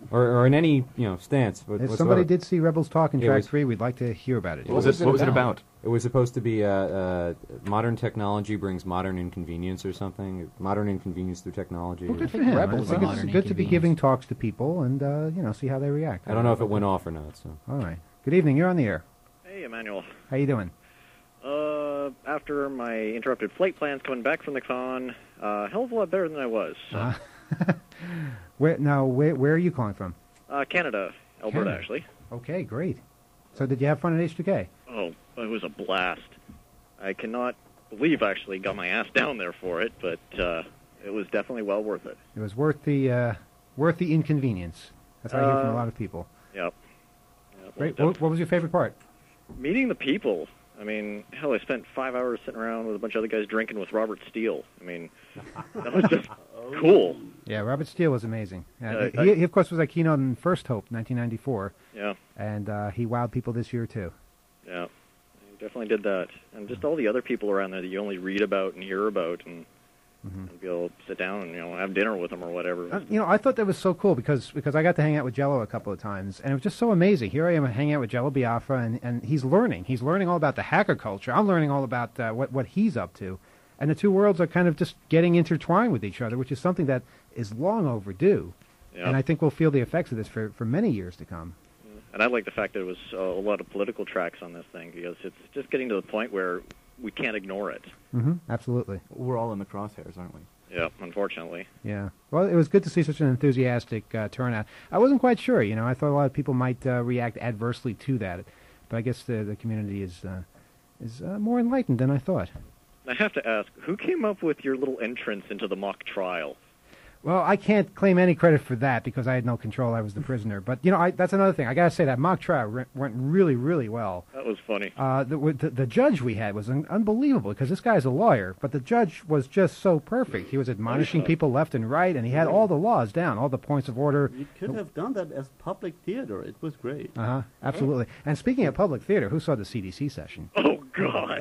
or in any stance. If whatsoever. somebody did see Rebels Talk in Yeah, track it was- 3, we'd like to hear about it. What was it about? It was supposed to be modern technology brings modern inconvenience or something. Modern inconvenience through technology. Well, good for him. I think it's good to be giving talks to people and see how they react. I don't know if it went off or not. So. All right. Good evening. You're on the air. Hey, Emmanuel. How you doing? After my interrupted flight plans coming back from the con, hell of a lot better than I was. So. Where are you calling from? Canada, Alberta, Canada. actually. Okay, great. So did you have fun at H2K? Oh, it was a blast. I cannot believe I actually got my ass down there for it, but it was definitely well worth it. It was worth the inconvenience. That's how I hear from a lot of people. Yep. Great. What was your favorite part? Meeting the people. I mean, hell, I spent 5 hours sitting around with a bunch of other guys drinking with Robert Steele. I mean, that was just cool. Yeah, Robert Steele was amazing. Yeah, he, of course, was at keynote in First Hope, 1994. Yeah. And he wowed people this year, too. Yeah, he definitely did that. And just all the other people around there that you only read about and hear about, and be able to sit down and have dinner with them or whatever. I thought that was so cool because I got to hang out with Jello a couple of times, and it was just so amazing. Here I am hanging out with Jello Biafra, and he's learning. He's learning all about the hacker culture. I'm learning all about what he's up to. And the two worlds are kind of just getting intertwined with each other, which is something that is long overdue. Yeah. And I think we'll feel the effects of this for many years to come. And I like the fact that it was a lot of political tracks on this thing, because it's just getting to the point where we can't ignore it. Absolutely. We're all in the crosshairs, aren't we? Yeah, unfortunately. Yeah. Well, it was good to see such an enthusiastic turnout. I wasn't quite sure. I thought a lot of people might react adversely to that, but I guess the community is more enlightened than I thought. I have to ask, who came up with your little entrance into the mock trial? Well, I can't claim any credit for that because I had no control. I was the prisoner. But, that's another thing. I got to say that mock trial went really, really well. That was funny. The judge we had was unbelievable because this guy's a lawyer, but the judge was just so perfect. He was admonishing people left and right, and he had all the laws down, all the points of order. You could have done that as public theater. It was great. Absolutely. And speaking of public theater, who saw the CDC session? Oh, God.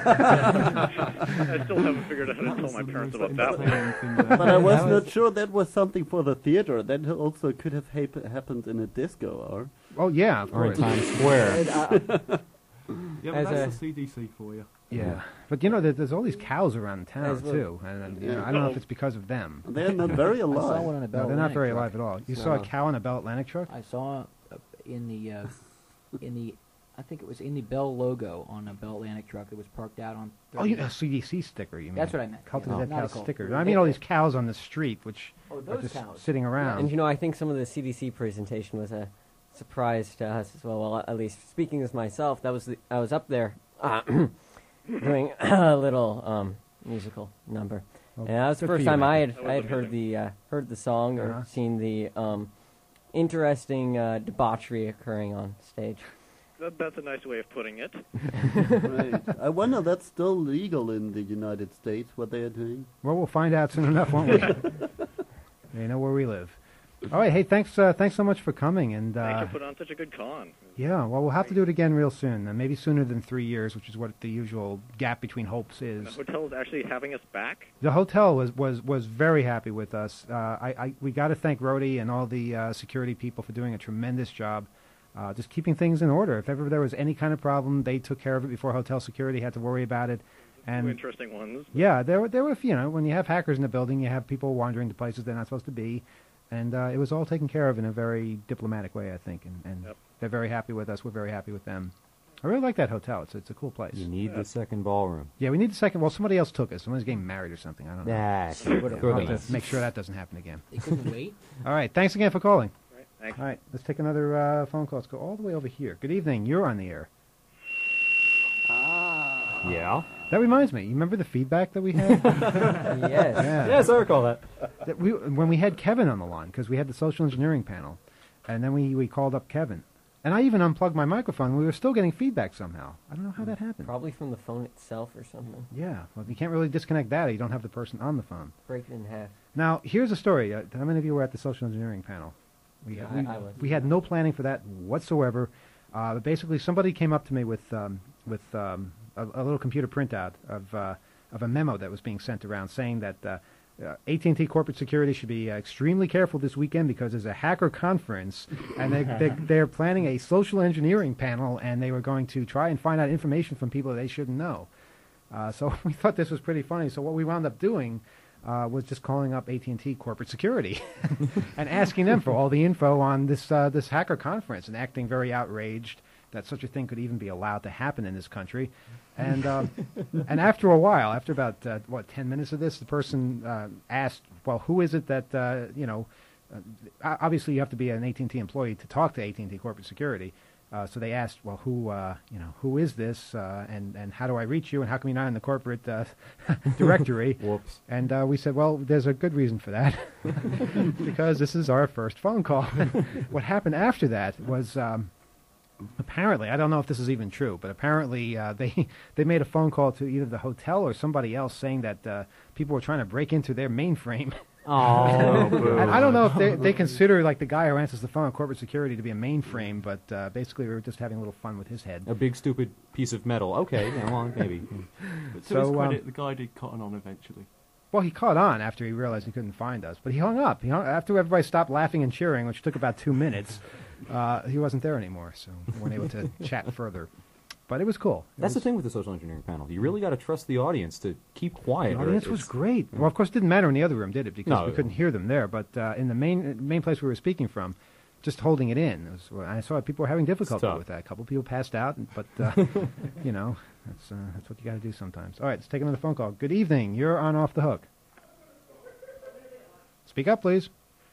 I still haven't figured out how to tell my parents about that one. But I was not sure that was something for the theater. That also could have happened in a disco, or... Oh, yeah, of Or in course. Times Square. Yeah, but that's the CDC for you. Yeah. But, there's all these cows around town, As well. too. And I don't know if it's because of them. They're not very I saw alive. one on a Bell No, they're not Atlantic very truck. alive at all. You saw a cow in a Bell Atlantic truck? I saw in the I think it was in the Bell logo on a Bell Atlantic truck that was parked out on. Oh, a CDC sticker, you mean? That's what I meant. Cultivated Not cow a cult. sticker. I mean all these cows on the street, which Oh, are those just cows. sitting around. And I think some of the CDC presentation was a surprise to us as well. Well, at least speaking as myself, I was up there doing a little musical number, Well, and that was the good for first you, time I Michael. had heard the song Uh-huh. or seen the interesting debauchery occurring on stage. That's a nice way of putting it. Right. I wonder that's still legal in the United States, what they are doing. Well, we'll find out soon enough, won't we? They know where we live. All right, hey, thanks so much for coming. And Thanks for putting on such a good con. yeah, well, we'll have to do it again real soon, maybe sooner than 3 years, which is what the usual gap between hopes The is. hotel is actually having us back. The hotel was very happy with us. We got to thank Rhodey and all the security people for doing a tremendous job, just keeping things in order. If ever there was any kind of problem, they took care of it before hotel security had to worry about it. Two And interesting ones. yeah, there were when you have hackers in the building, you have people wandering to places they're not supposed to be, and it was all taken care of in a very diplomatic way, I think. And they're very happy with us. We're very happy with them. I really like that hotel. It's a cool place. You need the second ballroom. Yeah, we need the second. Well, somebody else took us. Someone's getting married or something. I don't know. Nah, We'll have to make sure that doesn't happen again. They couldn't wait. All right. Thanks again for calling. Thanks. All right. Let's take another phone call. Let's go all the way over here. Good evening. You're on the air. Yeah. That reminds me. You remember the feedback that we had? Yes. Yeah. Yes, I recall that. When we had Kevin on the line, because we had the social engineering panel, and then we called up Kevin. And I even unplugged my microphone. And we were still getting feedback somehow. I don't know how that happened. Probably from the phone itself or something. Yeah. Well, you can't really disconnect that. You don't have the person on the phone. Break it in half. Now, here's a story. How many of you were at the social engineering panel? I was. We had no planning for that whatsoever. But basically, somebody came up to me with a little computer printout of a memo that was being sent around saying that AT&T Corporate Security should be extremely careful this weekend because there's a hacker conference, and they're planning a social engineering panel, and they were going to try and find out information from people that they shouldn't know. So we thought this was pretty funny. So what we wound up doing was just calling up AT&T Corporate Security and asking them for all the info on this hacker conference, and acting very outraged that such a thing could even be allowed to happen in this country. And and after a while, after about 10 minutes of this, the person asked, "Well, who is it that obviously you have to be an AT&T employee to talk to AT&T Corporate Security." So they asked, "Well, who is this, and how do I reach you, and how come you're not in the corporate directory?" Whoops. And we said, "Well, there's a good reason for that, because this is our first phone call." What happened after that was. Apparently, I don't know if this is even true, but apparently they made a phone call to either the hotel or somebody else saying that people were trying to break into their mainframe. Oh, And I don't know if they consider like the guy who answers the phone at corporate security to be a mainframe, but basically we were just having a little fun with his head. A big stupid piece of metal. Okay, yeah, well, maybe. But to his credit, the guy did cotton on eventually. Well, he caught on after he realized he couldn't find us, but he hung up. After everybody stopped laughing and cheering, which took about 2 minutes. He wasn't there anymore, so we weren't able to chat further. But it was cool. That's the thing with the social engineering panel. You really got to trust the audience to keep quiet. The audience was great. Well, of course, it didn't matter in the other room, did it? Because No, we couldn't hear them there. But in the main place we were speaking from, just holding it in, I saw people were having difficulty with that. A couple people passed out, but that's what you got to do sometimes. All right, let's take another phone call. Good evening. You're on Off the Hook. Speak up, please.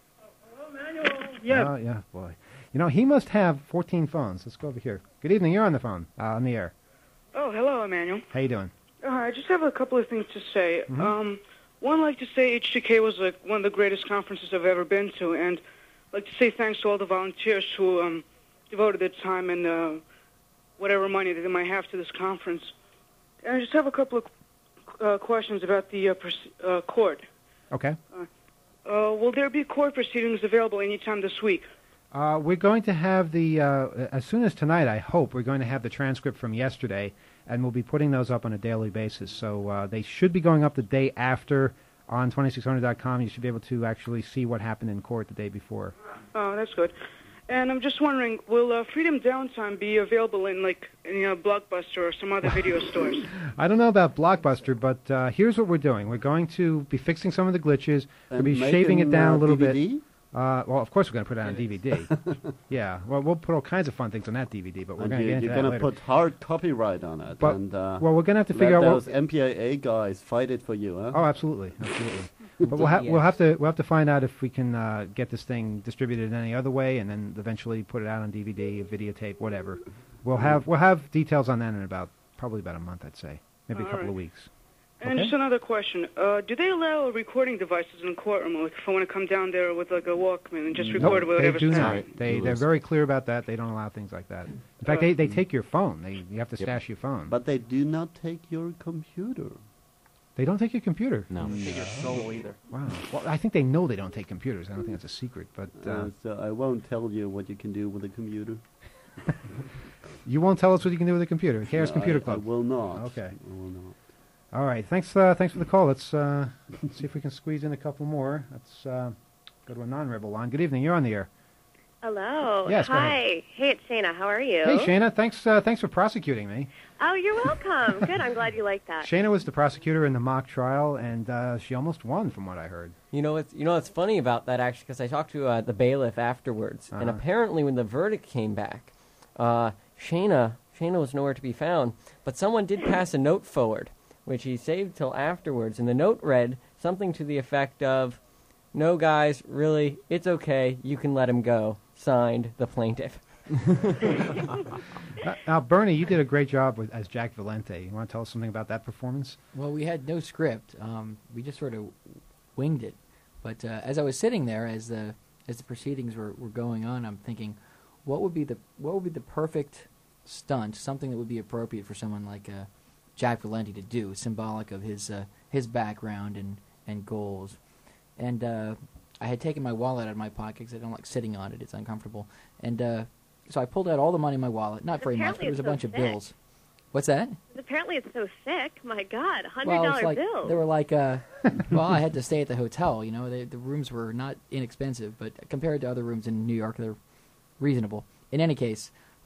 Yeah. Oh, yeah, boy. He must have 14 phones. Let's go over here. Good evening. You're on the phone, on the air. Oh, hello, Emmanuel. How you doing? I just have a couple of things to say. Mm-hmm. One, I'd like to say HTK was one of the greatest conferences I've ever been to, and I'd like to say thanks to all the volunteers who devoted their time and whatever money that they might have to this conference. And I just have a couple of questions about the court. Okay. Will there be court proceedings available anytime this week? We're going to have as soon as tonight, I hope, we're going to have the transcript from yesterday, and we'll be putting those up on a daily basis. So they should be going up the day after on 2600.com. You should be able to actually see what happened in court the day before. Oh, that's good. And I'm just wondering, will Freedom Downtime be available in Blockbuster or some other video stores? I don't know about Blockbuster, but here's what we're doing. We're going to be fixing some of the glitches. We'll be shaving it down a little bit. Well, of course we're going to put it on DVD. Yeah, well, we'll put all kinds of fun things on that DVD, but we're going to get into that later. You're going to put hard copyright on it. But, and, well, we're going to have to figure out those MPAA guys fight it for you, huh? Oh, absolutely. But we'll have to find out if we can get this thing distributed any other way, and then eventually put it out on DVD, videotape, whatever. We'll have details on that in probably about a month, I'd say, maybe a couple of weeks. And just another question. Do they allow recording devices in the courtroom? Like if I want to come down there with like a Walkman and just record whatever's they do happening? not. They're very clear about that. They don't allow things like that. In fact, they take your phone. You have to stash your phone. But they do not take your computer. They don't take your computer? No. They don't take your soul either. Wow. Well, I think they know they don't take computers. I don't think that's a secret. But so I won't tell you what you can do with a computer. You won't tell us what you can do with a computer. Chaos No, Computer I Club. will not. Okay. I will not. All right. Thanks for the call. Let's see if we can squeeze in a couple more. Let's go to a non-rebel line. Good evening. You're on the air. Hello. Yes, go ahead. Hi. Hey, it's Shana. How are you? Hey, Shana. Thanks for prosecuting me. Oh, you're welcome. Good. I'm glad you like that. Shana was the prosecutor in the mock trial, and she almost won, from what I heard. What's funny about that, actually, because I talked to the bailiff afterwards, and apparently when the verdict came back, Shana was nowhere to be found, but someone did pass a note forward, which he saved till afterwards, and the note read something to the effect of, "No, guys, really, it's okay, you can let him go. Signed, the plaintiff." Now, Bernie, you did a great job as Jack Valente. You want to tell us something about that performance? Well, we had no script. We just sort of winged it. But as I was sitting there, as the proceedings were going on, I'm thinking, what would be the perfect stunt, something that would be appropriate for someone like Jack Valente to do, symbolic of his background and goals. And I had taken my wallet out of my pocket because I don't like sitting on it; it's uncomfortable. And so I pulled out all the money in my wallet. Not very much, but it was a bunch of bills. What's that? Apparently it's so thick. My God, $100 Well, it's like, bills. they were like, well, I had to stay at the hotel. You know, the rooms were not inexpensive, but compared to other rooms in New York, they're reasonable. In any case,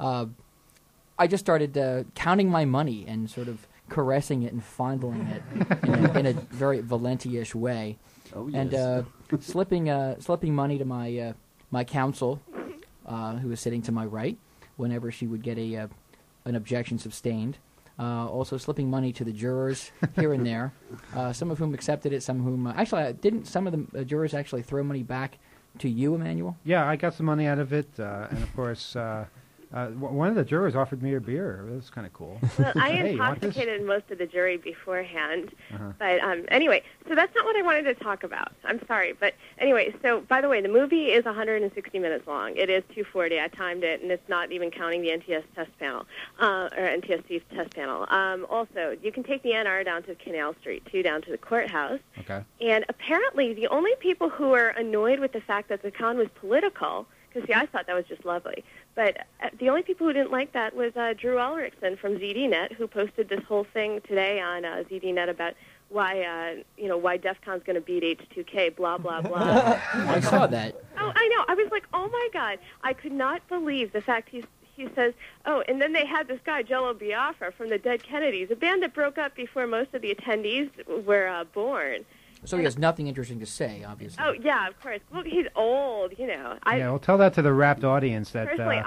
I just started counting my money and sort of caressing it and fondling it in a very Valenti-ish way. Oh, And slipping money to my counsel, who was sitting to my right, whenever she would get an objection sustained. Also slipping money to the jurors here and there, some of whom accepted it, some of whom actually didn't. Some of the jurors actually throw money back to you, Emmanuel. Yeah, I got some money out of it, and of course, one of the jurors offered me a beer. It was kind of cool. Well, I Hey, you want this? intoxicated most of the jury beforehand. Uh-huh. But anyway, so that's not what I wanted to talk about. I'm sorry. But anyway, so by the way, the movie is 160 minutes long. It is 240. I timed it, and it's not even counting the NTS test panel, or NTSC test panel. Also, you can take the NR down to Canal Street, too, down to the courthouse. Okay. And apparently the only people who are annoyed with the fact that the con was political, because, see, I thought that was just lovely, but the only people who didn't like that was Drew Ulrichsen from ZDNet, who posted this whole thing today on ZDNet about why DEF CON's going to beat H2K, blah, blah, blah. I saw that. Oh, I know. I was like, oh, my God. I could not believe the fact he says, oh, and then they had this guy, Jello Biafra, from the Dead Kennedys, a band that broke up before most of the attendees were born. So he has nothing interesting to say, obviously. Oh, yeah, of course. Look, he's old, you know. Yeah, well, tell that to the rapt audience. That Personally,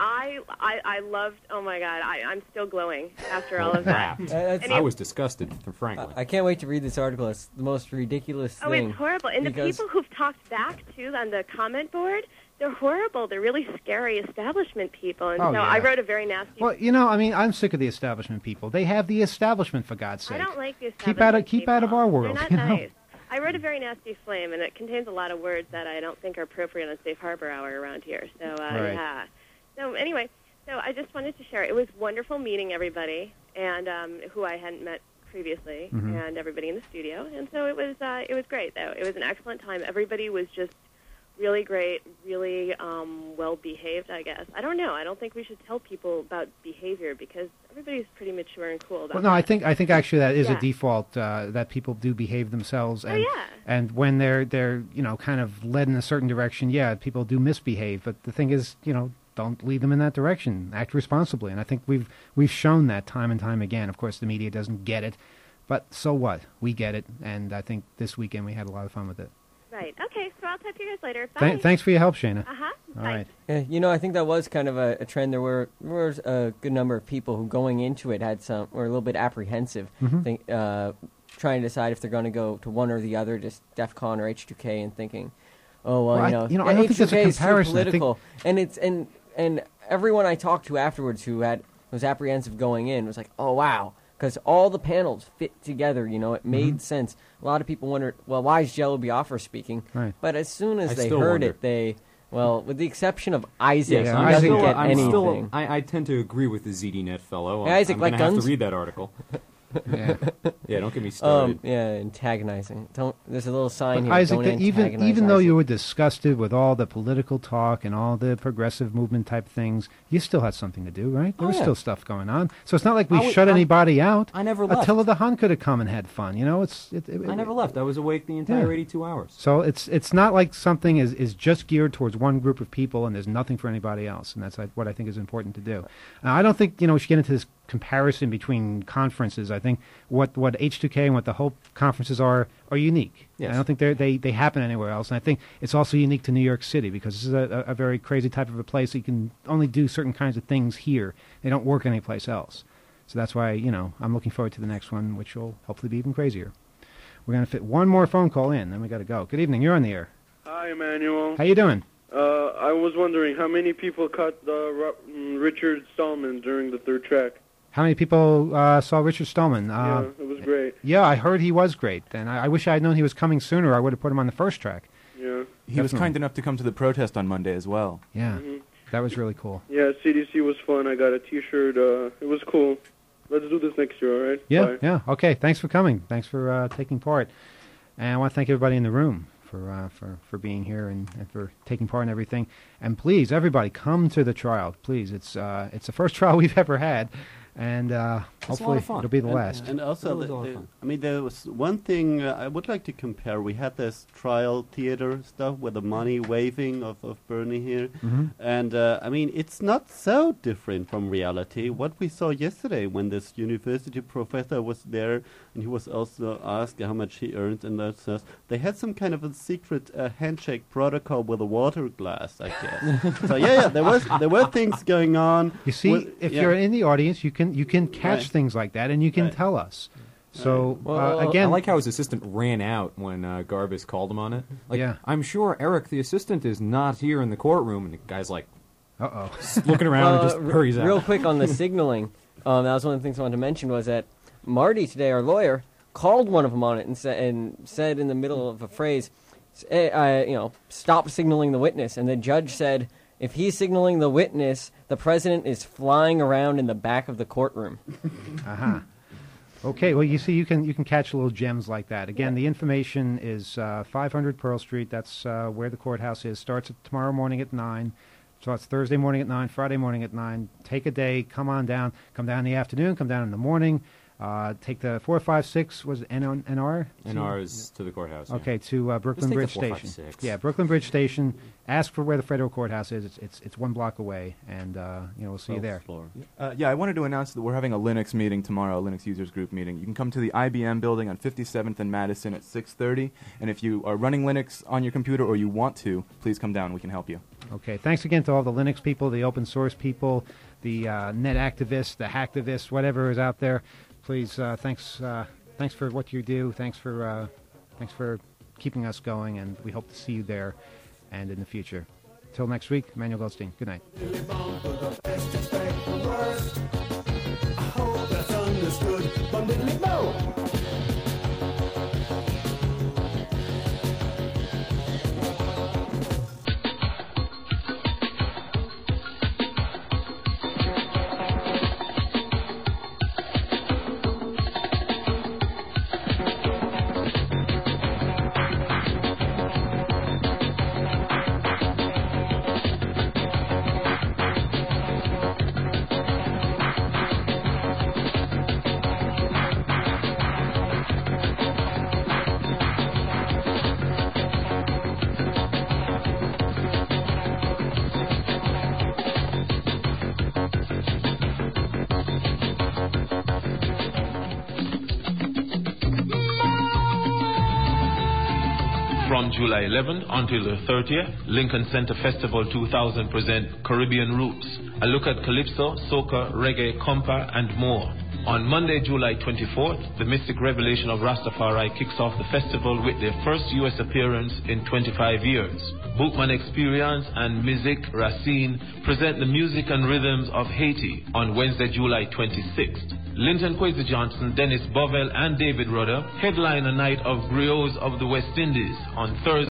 I loved, oh, my God, I'm still glowing after all of that. I was disgusted, frankly. I can't wait to read this article. It's the most ridiculous Oh, thing. it's horrible. And the because- people who've talked back, too, on the comment board, they're horrible. They're really scary establishment people. And Oh, so yeah. I wrote a very nasty... Well, you know, I mean, I'm sick of the establishment people. They have the establishment, for God's sake. I don't like the Keep establishment keep out of our world. They're not you know? nice. I wrote a very nasty flame, and it contains a lot of words that I don't think are appropriate on Safe Harbor Hour around here. So, Right. yeah. So, anyway, so I just wanted to share. It was wonderful meeting everybody, and who I hadn't met previously, Mhm. and everybody in the studio. And so it was great, though. It was an excellent time. Everybody was just really great, really well-behaved, I guess. I don't know. I don't think we should tell people about behavior because everybody's pretty mature and cool about Well, no, that. I think actually that is Yeah. a default that people do behave themselves, and yeah. and when they're kind of led in a certain direction, yeah, people do misbehave. But the thing is, don't lead them in that direction. Act responsibly, and I think we've shown that time and time again. Of course, the media doesn't get it, but so what? We get it, and I think this weekend we had a lot of fun with it. Right. Okay, so I'll talk to you guys later. Bye. Thanks for your help, Shana. Uh-huh. All right. Yeah, I think that was kind of a trend. There were a good number of people who going into it were a little bit apprehensive, Mhm. trying to decide if they're going to go to one or the other, just DEF CON or H2K, and thinking, oh well, Well, I don't think there's a H2K is too comparison. I think- political, and it's and everyone I talked to afterwards who was apprehensive going in was like, oh wow. Because all the panels fit together, it made Mhm. sense. A lot of people wondered, well, why is Jello Biafra speaking? Right. But as soon as I they still heard wonder. well, with the exception of Isaac, Yes, he I'm doesn't still, get I'm anything. still, I tend to agree with the ZDNet fellow. Hey, Isaac, I'm like going to have guns? to read that article. Yeah. Yeah, don't get me started. Antagonizing. There's a little sign But here. Isaac, don't antagonize even though Isaac. you were disgusted with all the political talk and all the progressive movement type things, you still had something to do, right? There was yeah. still stuff going on. So it's not like we I would- shut I'm- anybody out. I never left. Attila the Hun could have come and had fun. I never left. I was awake the entire 82 hours. So it's not like something is just geared towards one group of people and there's nothing for anybody else, and that's what I think is important to do. I don't think we should get into this comparison between conferences. I think what H2K and what the Hope conferences are unique. Yes. I don't think they happen anywhere else, and I think it's also unique to New York City because this is a very crazy type of a place. You can only do certain kinds of things here. They don't work anyplace else. So that's why I'm looking forward to the next one, which will hopefully be even crazier. We're going to fit one more phone call in, then we got to go. Good evening. You're on the air. Hi, Emmanuel. How you doing? I was wondering how many people caught Richard Stallman during the third track. How many people saw Richard Stallman? Yeah, it was great. Yeah, I heard he was great, and I wish I had known he was coming sooner. I would have put him on the first track. Yeah. He was Definitely. kind enough to come to the protest on Monday as well. Yeah, Mhm. that was really cool. Yeah, CDC was fun. I got a T-shirt. It was cool. Let's do this next year, all right? Yeah, Bye. yeah. Okay, thanks for coming. Thanks for taking part. And I want to thank everybody in the room for being here and for taking part in everything. And please, everybody, come to the trial. Please, it's the first trial we've ever had. and lot hopefully of fun. it'll be the last. And also, I mean, there was one thing I would like to compare. We had this trial theater stuff with the money waving of Bernie here. Mhm. And, I mean, it's not so different from reality. What we saw yesterday when this university professor was there, and he was also asked how much he earned and that stuff, they had some kind of a secret handshake protocol with a water glass, I guess. So, yeah, there were things going on. You see, if you're in the audience, you can catch Right. things like that, and you can tell us. So I again, like how his assistant ran out when Garbus called him on it. Like, Yeah. I'm sure Eric, the assistant, is not here in the courtroom, and the guy's like, uh-oh, looking around and just hurries out. Real quick on the signaling, that was one of the things I wanted to mention was that Marty today, our lawyer, called one of them on it and said in the middle of a phrase, stop signaling the witness. And the judge said, if he's signaling the witness, the president is flying around in the back of the courtroom. Uh-huh. Okay, well, you see, you can catch little gems like that. Again, the information is 500 Pearl Street. That's where the courthouse is. Starts tomorrow morning at 9. So it's Thursday morning at 9, Friday morning at 9. Take a day, come on down. Come down in the afternoon, come down in the morning. Take the 456, was it NR? NR is to the courthouse. yeah. Okay, to Brooklyn Just take Bridge the Station. 456. Yeah, Brooklyn Bridge Station. Ask for where the federal courthouse is. It's 1 block away, and we'll see you there. Yeah, I wanted to announce that we're having a Linux meeting tomorrow, a Linux users group meeting. You can come to the IBM building on 57th and Madison at 6:30. And if you are running Linux on your computer or you want to, please come down. We can help you. Okay, thanks again to all the Linux people, the open source people, the net activists, the hacktivists, whatever is out there. Please, thanks for what you do. Thanks for keeping us going, and we hope to see you there and in the future. Till next week, Emmanuel Goldstein. Good night. I hope that's understood. Bum-diddly-bo. From July 11th until the 30th, Lincoln Center Festival 2000 present Caribbean Roots, a look at calypso, soca, reggae, compa, and more. On Monday, July 24th, the Mystic Revelation of Rastafari kicks off the festival with their first U.S. appearance in 25 years. Bookman Experience and Music Racine present the music and rhythms of Haiti on Wednesday, July 26th. Linton Kwesi Johnson, Dennis Bovell, and David Rudder headline a night of griots of the West Indies on Thursday.